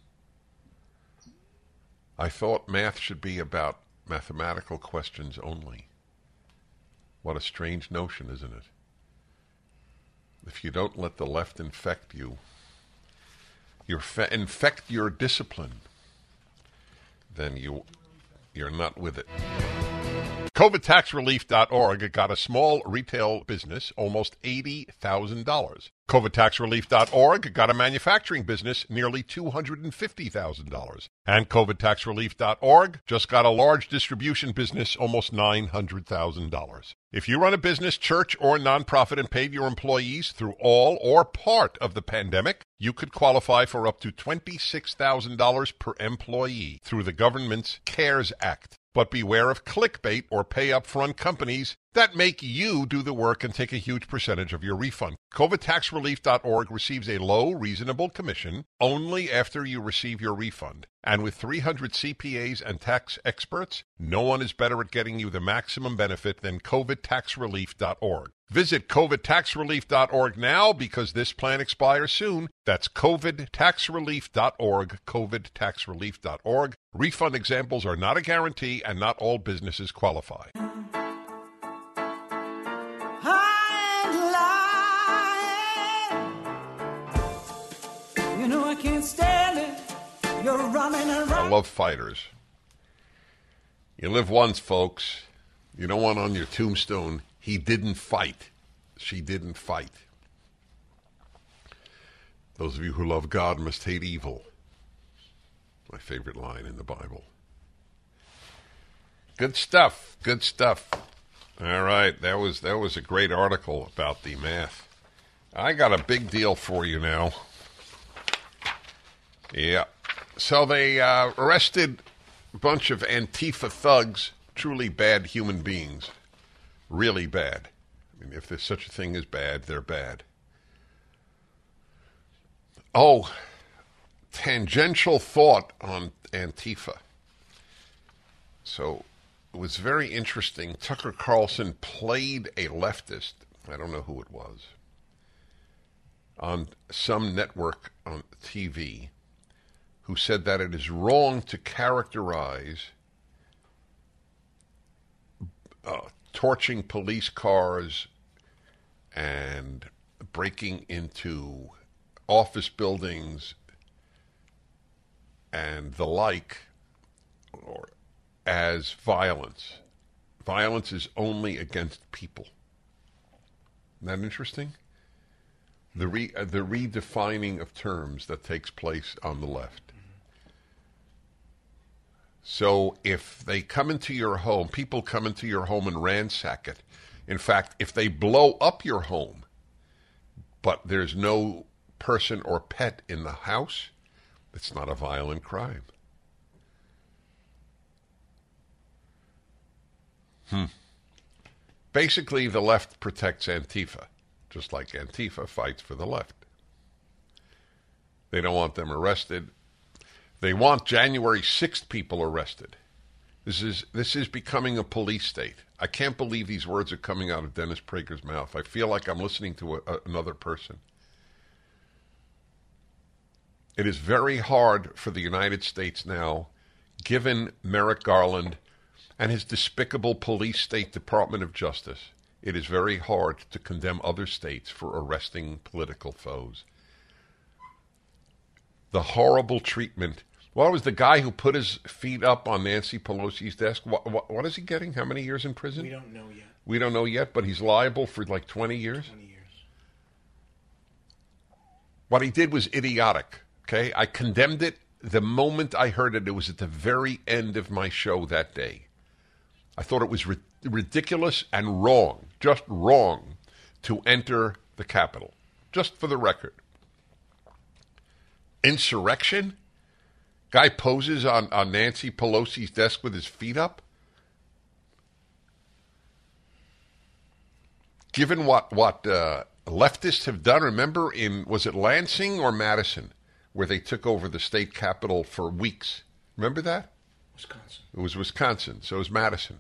A: I thought math should be about mathematical questions only. What a strange notion, isn't it? If you don't let the left infect you, infect your discipline, then you you're not with it. COVIDTaxRelief.org got a small retail business almost $80,000. COVIDTaxRelief.org got a manufacturing business nearly $250,000. And COVIDTaxRelief.org just got a large distribution business almost $900,000. If you run a business, church, or nonprofit and paid your employees through all or part of the pandemic, you could qualify for up to $26,000 per employee through the government's CARES Act. But beware of clickbait or pay-up-front companies that make you do the work and take a huge percentage of your refund. COVIDTaxRelief.org receives a low, reasonable commission only after you receive your refund. And with 300 CPAs and tax experts, no one is better at getting you the maximum benefit than COVIDTaxRelief.org. Visit COVIDTaxRelief.org now because this plan expires soon. That's COVIDTaxRelief.org, COVIDTaxRelief.org. Refund examples are not a guarantee and not all businesses qualify.
D: You know I can't stand it. You're running around.
A: I love fighters. You live once, folks. You don't want on your tombstone, he didn't fight. She didn't fight. Those of you who love God must hate evil. My favorite line in the Bible. Good stuff. Good stuff. All right, that was a great article about the math. I got a big deal for you now. Yeah. So they arrested a bunch of Antifa thugs, truly bad human beings. Really bad. I mean, if there's such a thing as bad, they're bad. Oh, tangential thought on Antifa. So it was very interesting. Tucker Carlson played a leftist, I don't know who it was, on some network on TV, who said that it is wrong to characterize torching police cars and breaking into office buildings and the like or as violence. Violence is only against people. Isn't that interesting? The redefining of terms that takes place on the left. So if they come into your home, people come into your home and ransack it. In fact, if they blow up your home, but there's no person or pet in the house, it's not a violent crime. Basically, the left protects Antifa, just like Antifa fights for the left. They don't want them arrested. They want January 6th people arrested. This is becoming a police state. I can't believe these words are coming out of Dennis Prager's mouth. I feel like I'm listening to another person. It is very hard for the United States now, given Merrick Garland and his despicable police state Department of Justice. It is very hard to condemn other states for arresting political foes. The horrible treatment. What was the guy who put his feet up on Nancy Pelosi's desk? What is he getting? How many years in prison?
B: We don't know yet.
A: We don't know yet, but he's liable for like 20 years?
B: 20 years.
A: What he did was idiotic, okay? I condemned it the moment I heard it. It was at the very end of my show that day. I thought it was ridiculous and wrong, just wrong, to enter the Capitol, just for the record. Insurrection? Guy poses on Nancy Pelosi's desk with his feet up? Given what leftists have done, remember was it Lansing or Madison, where they took over the state capitol for weeks? Remember that?
B: Wisconsin.
A: It was Wisconsin, so it was Madison.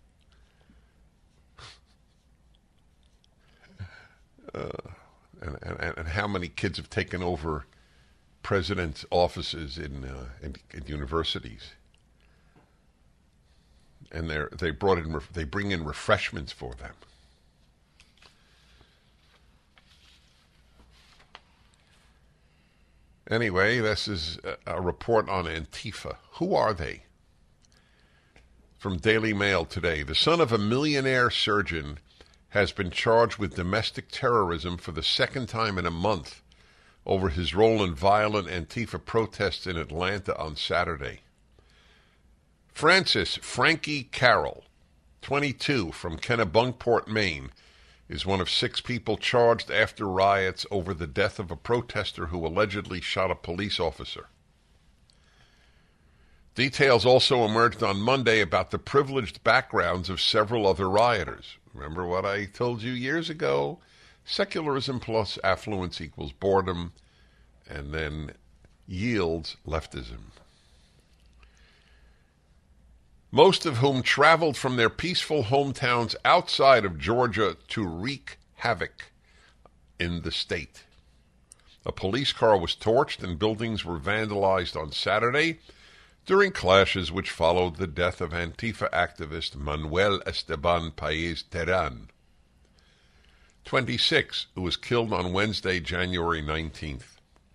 A: And how many kids have taken over president's offices in universities? And they bring in refreshments for them. Anyway, this is a report on Antifa. Who are they? From Daily Mail today. The son of a millionaire surgeon has been charged with domestic terrorism for the second time in a month over his role in violent Antifa protests in Atlanta on Saturday. Francis Frankie Carroll, 22, from Kennebunkport, Maine, is one of 6 people charged after riots over the death of a protester who allegedly shot a police officer. Details also emerged on Monday about the privileged backgrounds of several other rioters. Remember what I told you years ago? Secularism plus affluence equals boredom, and then yields leftism. Most of whom traveled from their peaceful hometowns outside of Georgia to wreak havoc in the state. A police car was torched and buildings were vandalized on Saturday during clashes which followed the death of Antifa activist Manuel Esteban Paez Terán, 26, who was killed on Wednesday, January 19th.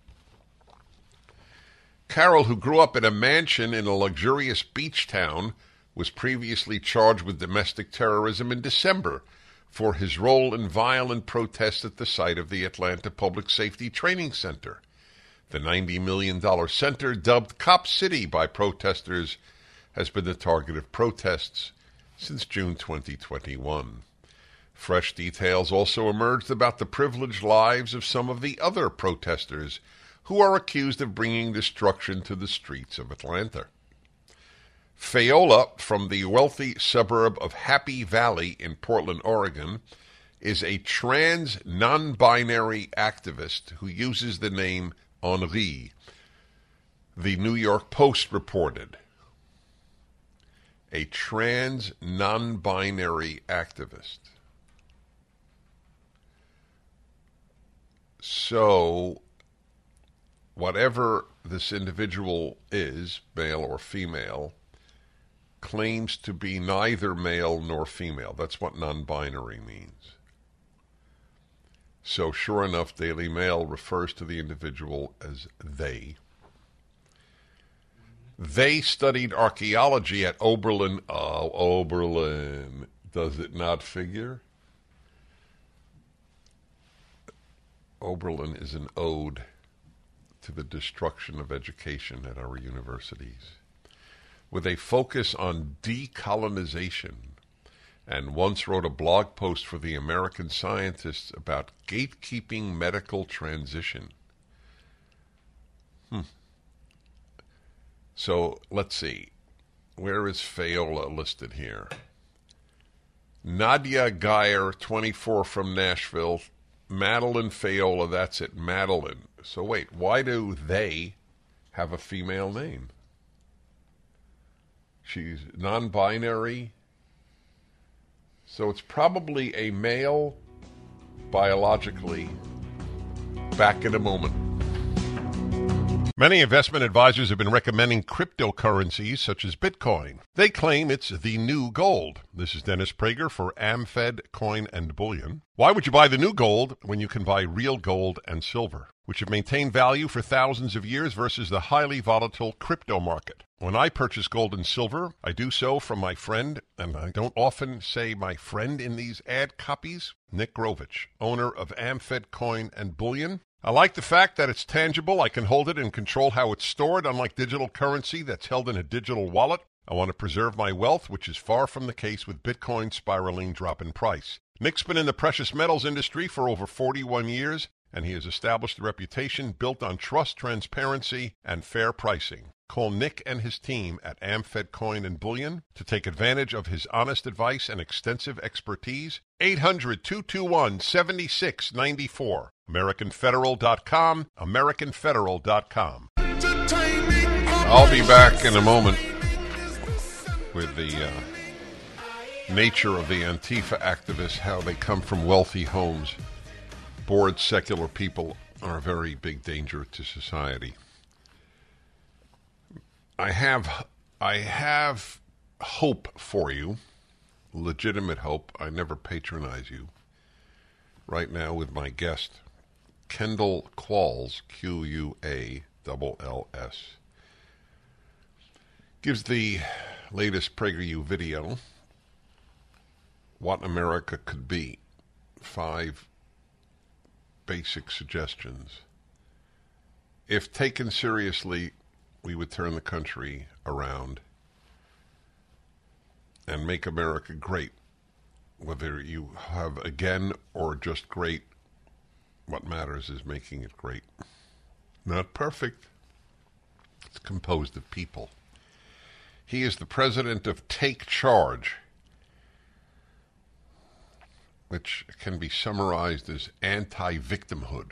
A: Carroll, who grew up in a mansion in a luxurious beach town, was previously charged with domestic terrorism in December for his role in violent protests at the site of the Atlanta Public Safety Training Center. The $90 million center, dubbed Cop City by protesters, has been the target of protests since June 2021. Fresh details also emerged about the privileged lives of some of the other protesters who are accused of bringing destruction to the streets of Atlanta. Fayola, from the wealthy suburb of Happy Valley in Portland, Oregon, is a trans non-binary activist who uses the name Henri, the New York Post reported. A trans non-binary activist. So, whatever this individual is, male or female, claims to be neither male nor female. That's what non-binary means. So sure enough, Daily Mail refers to the individual as they. They studied archaeology at Oberlin. Oh, Oberlin. Does it not figure? Oberlin is an ode to the destruction of education at our universities, with a focus on decolonization, and once wrote a blog post for the American Scientists about gatekeeping medical transition. So let's see. Where is Fayola listed here? Nadia Geyer, 24, from Nashville. Madeline Fayola, that's it, Madeline. So wait, why do they have a female name? She's non-binary. So it's probably a male biologically. Back in a moment. Many investment advisors have been recommending cryptocurrencies such as Bitcoin. They claim it's the new gold. This is Dennis Prager for AmFed Coin and Bullion. Why would you buy the new gold when you can buy real gold and silver, which have maintained value for thousands of years versus the highly volatile crypto market? When I purchase gold and silver, I do so from my friend, and I don't often say my friend in these ad copies, Nick Grovich, owner of AmFed Coin and Bullion. I like the fact that it's tangible. I can hold it and control how it's stored, unlike digital currency that's held in a digital wallet. I want to preserve my wealth, which is far from the case with Bitcoin spiraling drop in price. Nick's been in the precious metals industry for over 41 years, and he has established a reputation built on trust, transparency, and fair pricing. Call Nick and his team at AmFed Coin and Bullion to take advantage of his honest advice and extensive expertise. 800-221-7694. AmericanFederal.com. AmericanFederal.com. I'll be back in a moment with the nature of the Antifa activists, how they come from wealthy homes. Bored secular people are a very big danger to society. I have hope for you, legitimate hope. I never patronize you. Right now with my guest, Kendall Qualls, Qualls, gives the latest PragerU video, What America Could Be. 5 basic suggestions. If taken seriously, we would turn the country around and make America great. Whether you have again or just great, what matters is making it great. Not perfect. It's composed of people. He is the president of Take Charge, which can be summarized as anti-victimhood.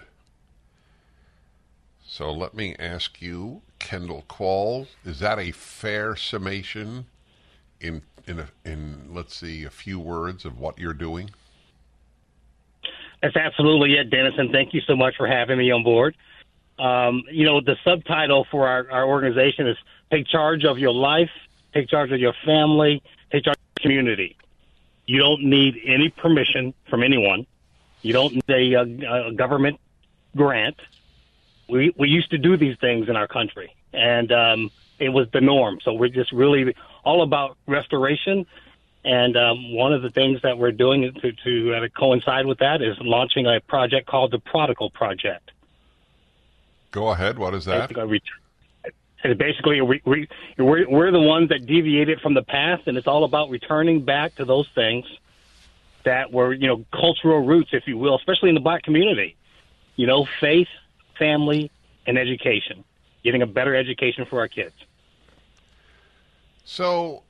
A: So let me ask you, Kendall Qualls, is that a fair summation in let's see, a few words of what you're doing?
E: That's absolutely it, Dennis, and thank you so much for having me on board. The subtitle for our organization is Take Charge of Your Life, Take Charge of Your Family, Take Charge of your community. You don't need any permission from anyone. You don't need a government grant. We used to do these things in our country, and it was the norm. So we're just really all about restoration. And one of the things that we're doing to coincide with that is launching a project called the Prodigal Project.
A: Go ahead. What is that?
E: Basically, we're the ones that deviated from the past, and it's all about returning back to those things that were, cultural roots, if you will, especially in the black community. Faith, family, and education. Getting a better education for our kids.
A: So,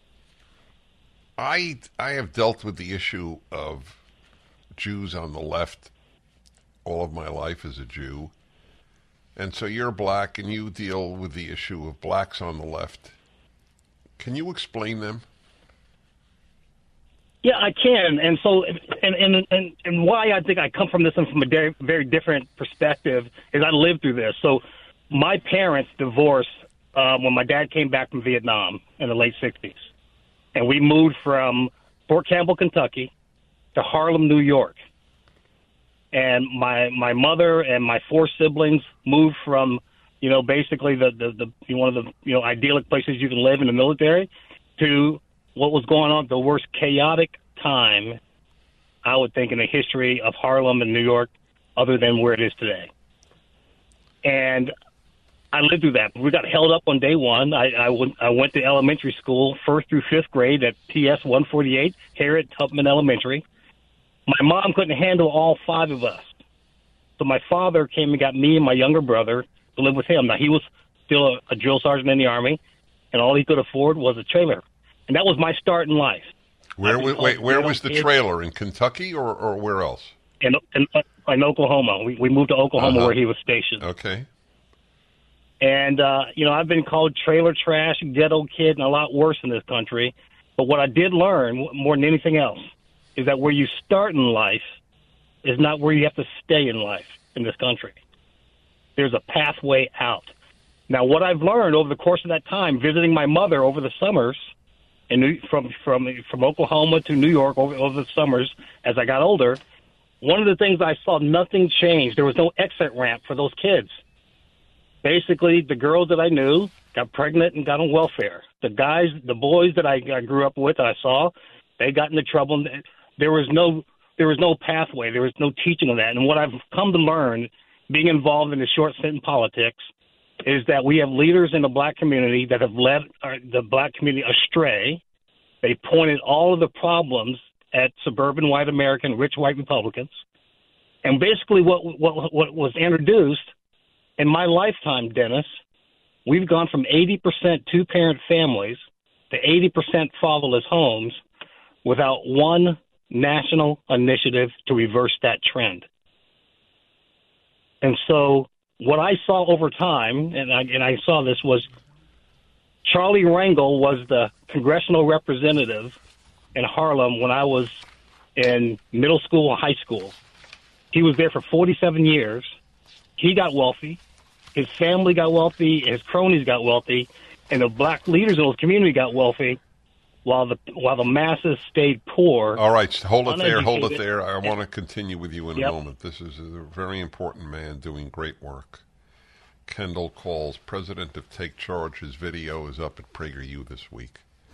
A: I have dealt with the issue of Jews on the left all of my life as a Jew. And so you're black and you deal with the issue of blacks on the left. Can you explain them?
E: Yeah, I can. And so, and why I think I come from this and from a very, very different perspective is I lived through this. So my parents divorced when my dad came back from Vietnam in the late 60s. And we moved from Fort Campbell, Kentucky to Harlem, New York. And my mother and my 4 siblings moved from, basically the one of the, idyllic places you can live in the military to what was going on, the worst chaotic time, I would think, in the history of Harlem and New York, other than where it is today. And I lived through that. We got held up on day one. I went to elementary school, 1st through 5th grade at TS 148, Harriet Tubman Elementary. My mom couldn't handle all 5 of us. So my father came and got me and my younger brother to live with him. Now, he was still a drill sergeant in the Army, and all he could afford was a trailer. And that was my start in life.
A: Where was the trailer? In Kentucky or where else?
E: In Oklahoma. We moved to Oklahoma where he was stationed.
A: Okay.
E: And, I've been called trailer trash, ghetto kid, and a lot worse in this country. But what I did learn, more than anything else, is that where you start in life is not where you have to stay in life in this country. There's a pathway out. Now, what I've learned over the course of that time, visiting my mother over the summers, from Oklahoma to New York over the summers as I got older, one of the things I saw, nothing changed. There was no exit ramp for those kids. Basically, the girls that I knew got pregnant and got on welfare. The boys that I grew up with, I saw, they got into trouble. There was no pathway. There was no teaching of that. And what I've come to learn, being involved in the short stint in politics, is that we have leaders in the black community that have led the black community astray. They pointed all of the problems at suburban white American, rich white Republicans. And basically what was introduced in my lifetime, Dennis, we've gone from 80% two-parent families to 80% fatherless homes without one national initiative to reverse that trend. And so what I saw over time, and I saw this, was Charlie Rangel was the congressional representative in Harlem when I was in middle school and high school. He was there for 47 years. He got wealthy. His family got wealthy. His cronies got wealthy. And the black leaders in those community got wealthy while the masses stayed poor.
A: All right, hold it there. I want to continue with you in a moment. This is a very important man doing great work. Kendall Qualls, president of Take Charge. His video is up at PragerU this week.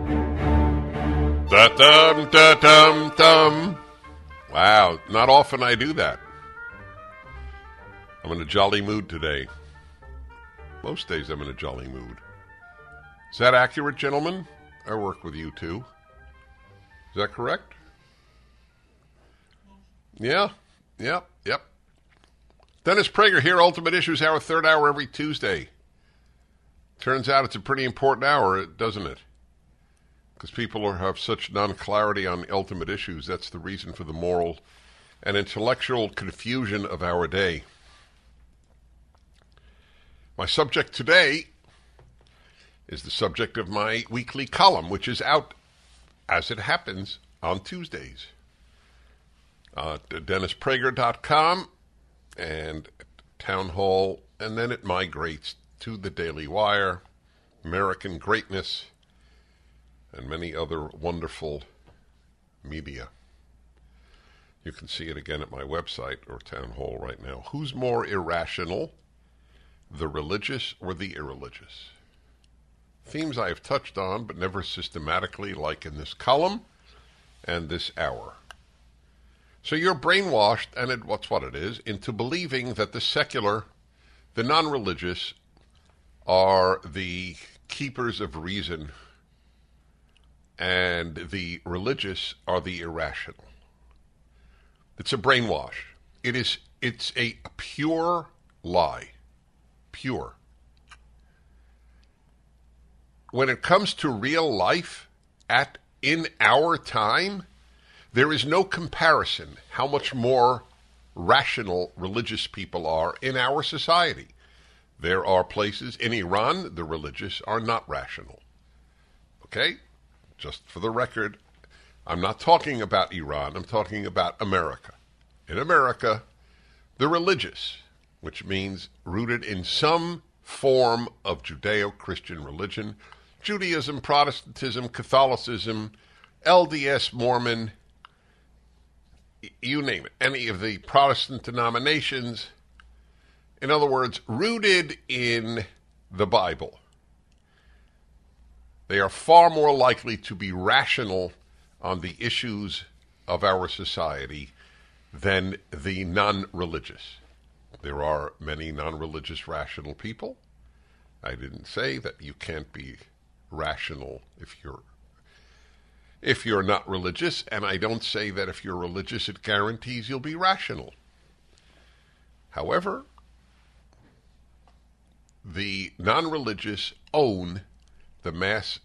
A: Da-dum, da-dum, dum. Wow, not often I do that. I'm in a jolly mood today. Most days I'm in a jolly mood. Is that accurate, gentlemen? I work with you too. Is that correct? Yeah. Yep. Dennis Prager here, Ultimate Issues Hour, third hour every Tuesday. Turns out it's a pretty important hour, doesn't it? Because people have such non-clarity on ultimate issues. That's the reason for the moral and intellectual confusion of our day. My subject today is the subject of my weekly column, which is out, as it happens, on Tuesdays. DennisPrager.com and Town Hall, and then it migrates to the Daily Wire, American Greatness, and many other wonderful media. You can see it again at my website or Town Hall right now. Who's more irrational, the religious or the irreligious? Themes I have touched on, but never systematically, like in this column and this hour. So you're brainwashed, and that's what it is, into believing that the secular, the non-religious, are the keepers of reason, and the religious are the irrational. It's a brainwash. It's a pure lie. Pure. When it comes to real life, in our time, there is no comparison how much more rational religious people are in our society. There are places in Iran, the religious are not rational. Okay? Just for the record, I'm not talking about Iran, I'm talking about America. In America, the religious, which means rooted in some form of Judeo-Christian religion, Judaism, Protestantism, Catholicism, LDS, Mormon, you name it, any of the Protestant denominations, in other words, rooted in the Bible. They are far more likely to be rational on the issues of our society than the non-religious. There are many non-religious rational people. I didn't say that you can't be rational if you're not religious, and I don't say that if you're religious it guarantees you'll be rational. However, the non-religious own the mass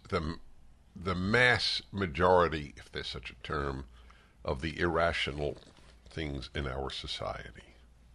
A: majority, if there's such a term, of the irrational things in our society.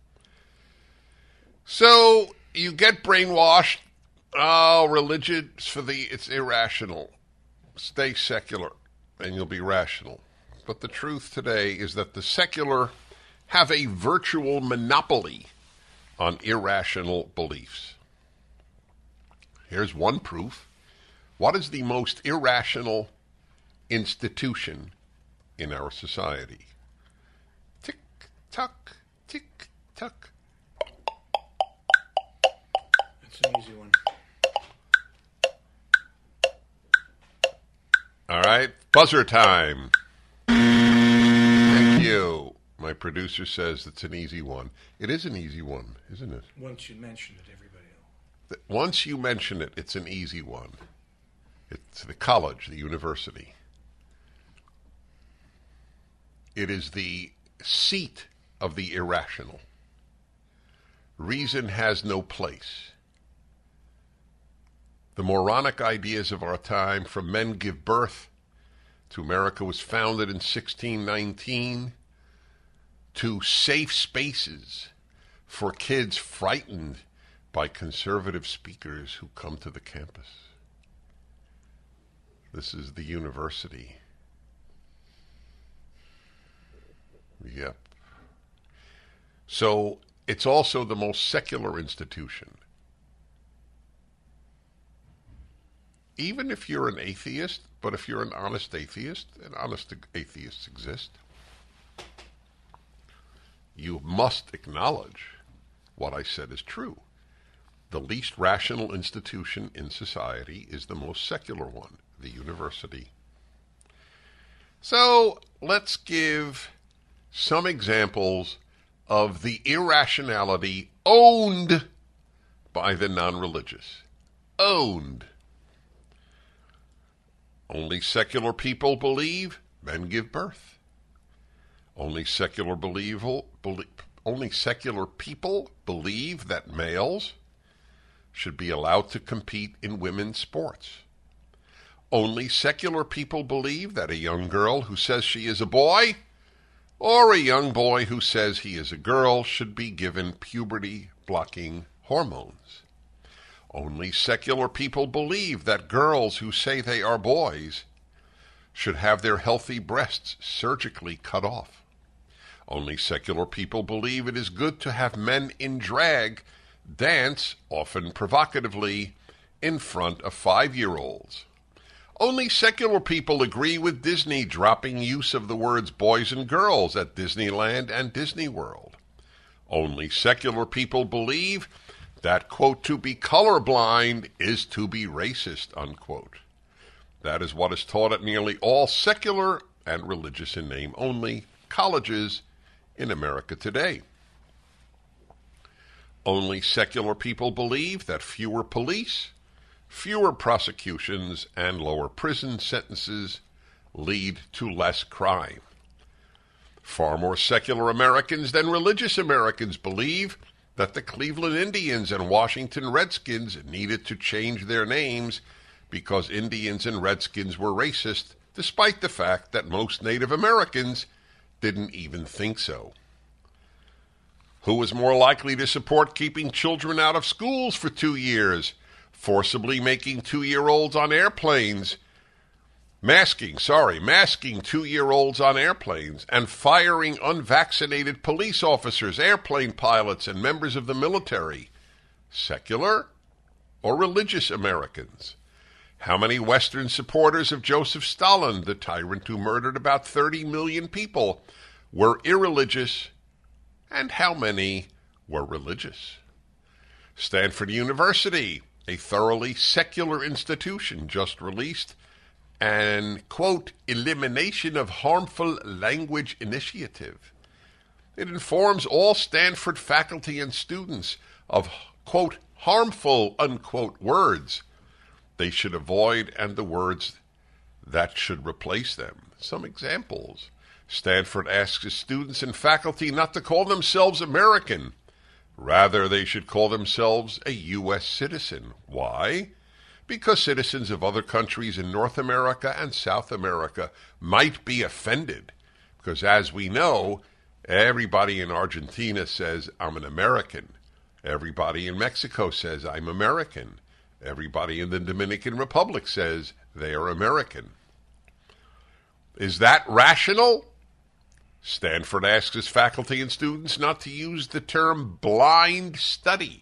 A: So you get brainwashed. Oh, religion it's irrational. Stay secular and you'll be rational. But the truth today is that the secular have a virtual monopoly on irrational beliefs. Here's one proof. What is the most irrational institution in our society? Tick, tock, tick, tock.
B: That's an easy one.
A: All right, buzzer time. Thank you. My producer says it's an easy one. It is an easy one, isn't it?
B: Once you mention it, everybody will.
A: Once you mention it, it's an easy one. It's the college, the university. It is the seat of the irrational. Reason has no place. The moronic ideas of our time, from men give birth, to America was founded in 1619, to safe spaces for kids frightened by conservative speakers who come to the campus. This is the university. Yep. So it's also the most secular institution. Even if you're an atheist, but if you're an honest atheist, and honest atheists exist, you must acknowledge what I said is true. The least rational institution in society is the most secular one. the university. So let's give some examples of the irrationality owned by the non-religious. Owned. Only secular people believe men give birth. Only secular people believe that males should be allowed to compete in women's sports. Only secular people believe that a young girl who says she is a boy or a young boy who says he is a girl should be given puberty-blocking hormones. Only secular people believe that girls who say they are boys should have their healthy breasts surgically cut off. Only secular people believe it is good to have men in drag dance, often provocatively, in front of 5-year-olds. Only secular people agree with Disney dropping use of the words boys and girls at Disneyland and Disney World. Only secular people believe that, quote, to be colorblind is to be racist, unquote. That is what is taught at nearly all secular and religious in name only colleges in America today. Only secular people believe that fewer police, fewer prosecutions, and lower prison sentences lead to less crime. Far more secular Americans than religious Americans believe that the Cleveland Indians and Washington Redskins needed to change their names because Indians and Redskins were racist, despite the fact that most Native Americans didn't even think so. Who was more likely to support keeping children out of schools for 2 years, forcibly making 2-year-olds on airplanes, masking 2-year-olds on airplanes, and firing unvaccinated police officers, airplane pilots, and members of the military? Secular or religious Americans? How many Western supporters of Joseph Stalin, the tyrant who murdered about 30 million people, were irreligious, and how many were religious? Stanford University, a thoroughly secular institution, just released an, quote, elimination of harmful language initiative. It informs all Stanford faculty and students of, quote, harmful, unquote, words they should avoid and the words that should replace them. Some examples. Stanford asks its students and faculty not to call themselves American. Rather, they should call themselves a U.S. citizen. Why? Because citizens of other countries in North America and South America might be offended. Because as we know, everybody in Argentina says, I'm an American. Everybody in Mexico says, I'm American. Everybody in the Dominican Republic says they are American. Is that rational? Stanford asks its faculty and students not to use the term blind study.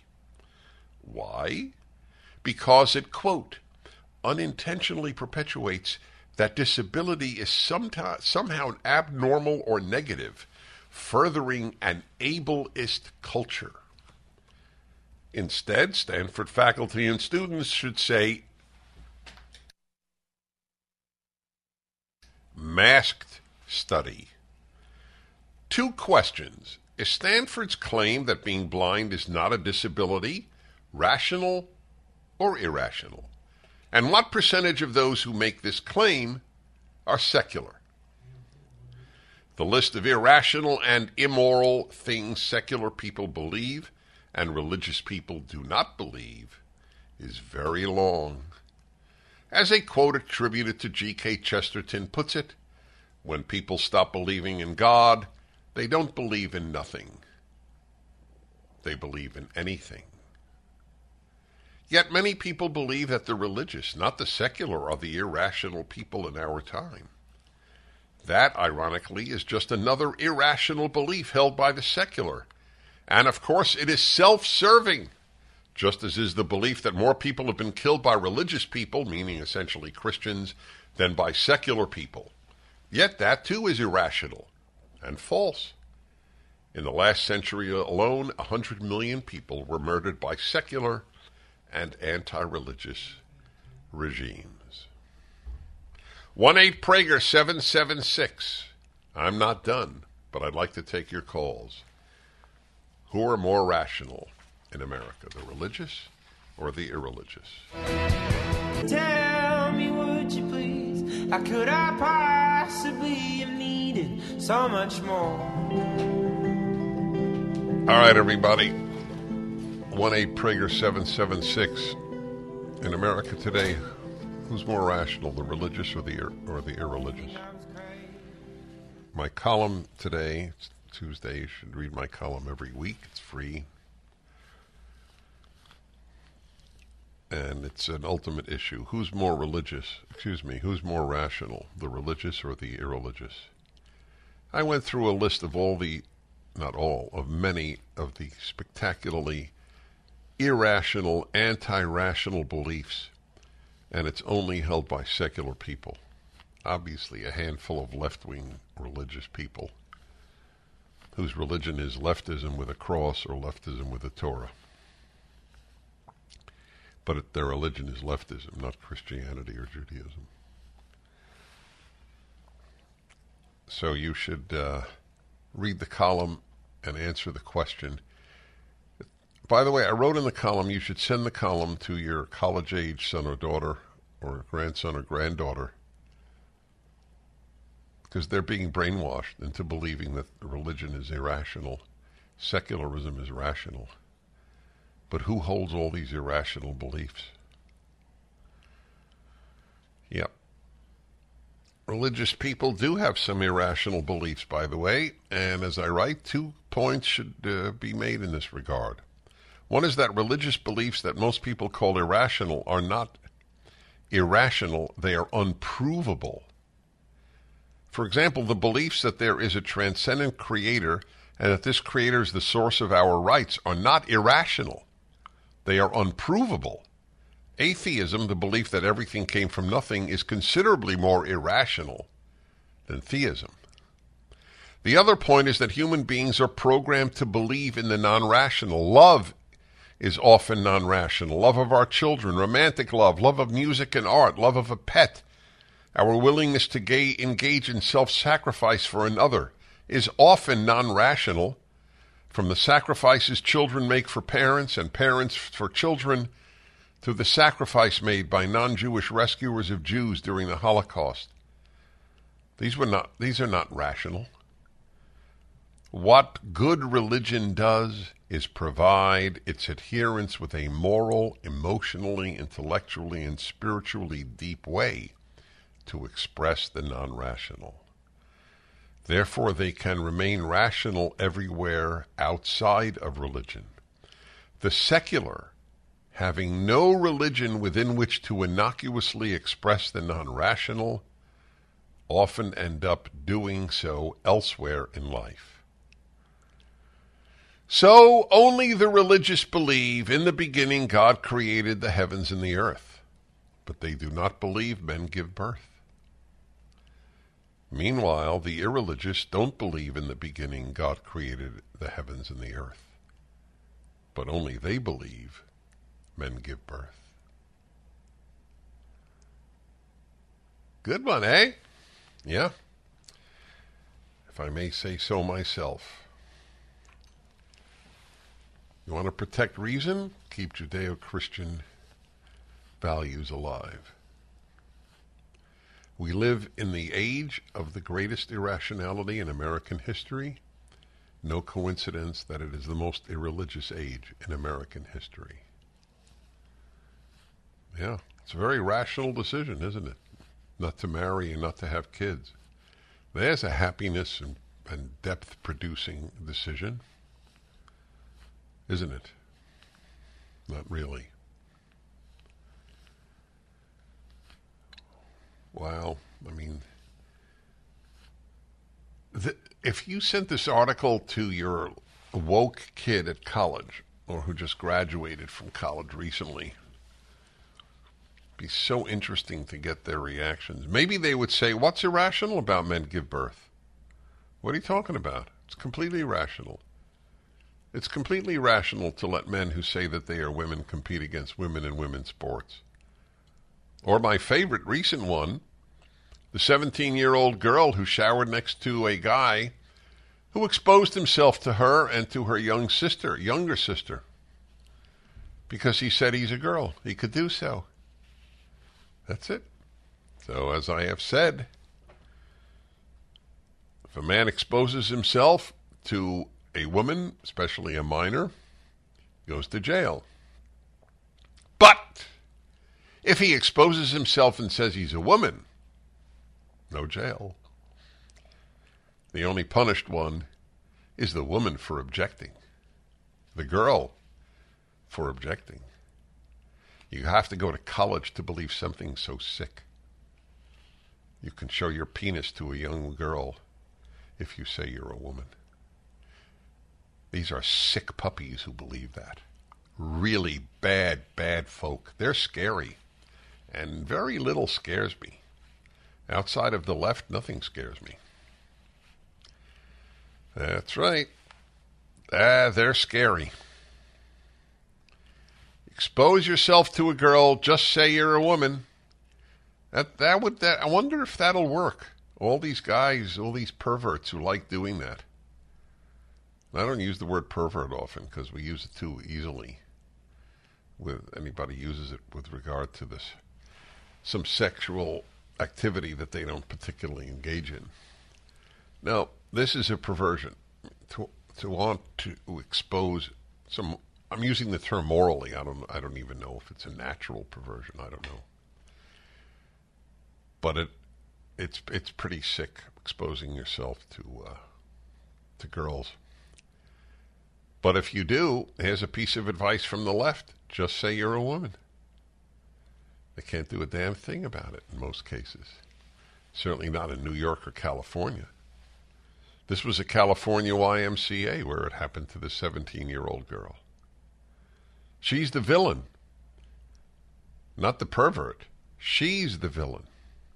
A: Why? Because it, quote, unintentionally perpetuates that disability is somehow abnormal or negative, furthering an ableist culture. Instead, Stanford faculty and students should say masked study. 2 questions. Is Stanford's claim that being blind is not a disability rational or irrational? And what percentage of those who make this claim are secular? The list of irrational and immoral things secular people believe and religious people do not believe is very long. As a quote attributed to G.K. Chesterton puts it, when people stop believing in God, they don't believe in nothing. They believe in anything. Yet many people believe that the religious, not the secular, are the irrational people in our time. That, ironically, is just another irrational belief held by the secular. And, of course, it is self-serving, just as is the belief that more people have been killed by religious people, meaning essentially Christians, than by secular people. Yet that, too, is irrational and false. In the last century alone, 100 million people were murdered by secular and anti-religious regimes. 1-8-PRAGER-776. I'm not done, but I'd like to take your calls. Who are more rational in America, the religious or the irreligious?
F: Tell me, would you please, how could I possibly have needed so much more?
A: All right, everybody. 1-8-PRAGER-776. In America today, who's more rational, the religious or the irreligious? My column today, it's Tuesday, you should read my column every week. It's free. And it's an ultimate issue. Who's more who's more rational, the religious or the irreligious? I went through a list of many of the spectacularly irrational, anti-rational beliefs, and it's only held by secular people. Obviously, a handful of left-wing religious people whose religion is leftism with a cross or leftism with a Torah. But their religion is leftism, not Christianity or Judaism. So you should read the column and answer the question. By the way, I wrote in the column, you should send the column to your college-age son or daughter or grandson or granddaughter, because they're being brainwashed into believing that religion is irrational, secularism is rational. But who holds all these irrational beliefs? Yep. Religious people do have some irrational beliefs, by the way, and as I write, 2 points should be made in this regard. One is that religious beliefs that most people call irrational are not irrational, they are unprovable. For example, the beliefs that there is a transcendent creator and that this creator is the source of our rights are not irrational. They are unprovable. Atheism, the belief that everything came from nothing, is considerably more irrational than theism. The other point is that human beings are programmed to believe in the non-rational. Love is often non-rational. Love of our children, romantic love, love of music and art, love of a pet. Our willingness to engage in self-sacrifice for another is often non-rational. From the sacrifices children make for parents and parents for children, to the sacrifice made by non-Jewish rescuers of Jews during the Holocaust. These are not rational. What good religion does is provide its adherents with a moral, emotionally, intellectually, and spiritually deep way to express the non-rational. Therefore, they can remain rational everywhere outside of religion. The secular, having no religion within which to innocuously express the non-rational, often end up doing so elsewhere in life. So, only the religious believe in the beginning God created the heavens and the earth, but they do not believe men give birth. Meanwhile, the irreligious don't believe in the beginning God created the heavens and the earth, but only they believe men give birth. Good one, eh? Yeah. If I may say so myself. You want to protect reason? Keep Judeo-Christian values alive. We live in the age of the greatest irrationality in American history. No coincidence that it is the most irreligious age in American history. Yeah, it's a very rational decision, isn't it? Not to marry and not to have kids. There's a happiness and depth-producing decision, isn't it? Not really. Wow, I mean, if you sent this article to your woke kid at college, or who just graduated from college recently, it'd be so interesting to get their reactions. Maybe they would say, what's irrational about men give birth? What are you talking about? It's completely irrational. It's completely irrational to let men who say that they are women compete against women in women's sports. Or my favorite recent one, The 17-year-old girl who showered next to a guy who exposed himself to her and to her younger sister, because he said he's a girl. He could do so. That's it. So, as I have said, if a man exposes himself to a woman, especially a minor, he goes to jail. But if he exposes himself and says he's a woman, no jail. The only punished one is the woman for objecting. The girl for objecting. You have to go to college to believe something so sick. You can show your penis to a young girl if you say you're a woman. These are sick puppies who believe that. Really bad, bad folk. They're scary. And very little scares me. Outside of the left, nothing scares me. That's right. They're scary. Expose yourself to a girl, just say you're a woman. I wonder if that'll work. All these guys, all these perverts who like doing that. I don't use the word pervert often because we use it too easily. Anybody uses it with regard to this, some sexual activity that they don't particularly engage in. Now, this is a perversion. To want to expose some, I'm using the term morally. I don't even know if it's a natural perversion. I don't know. But it's pretty sick exposing yourself to girls. But if you do, here's a piece of advice from the left. Just say you're a woman. They can't do a damn thing about it in most cases. Certainly not in New York or California. This was a California YMCA where it happened to the 17-year-old girl. She's the villain, not the pervert. She's the villain.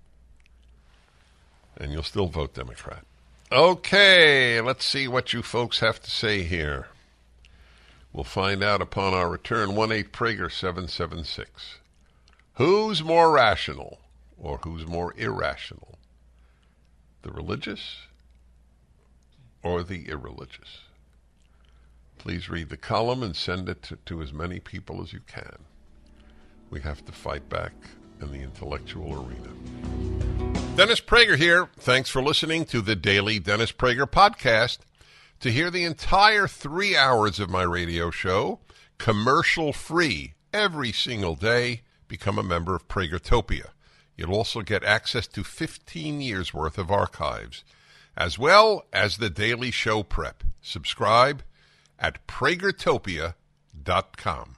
A: And you'll still vote Democrat. Okay, let's see what you folks have to say here. We'll find out upon our return. 1-8-PRAGER-776. Who's more rational or who's more irrational? The religious or the irreligious? Please read the column and send it to as many people as you can. We have to fight back in the intellectual arena. Dennis Prager here. Thanks for listening to the Daily Dennis Prager Podcast. To hear the entire 3 hours of my radio show, commercial-free, every single day, become a member of Pragertopia. You'll also get access to 15 years' worth of archives, as well as the daily show prep. Subscribe at pragertopia.com.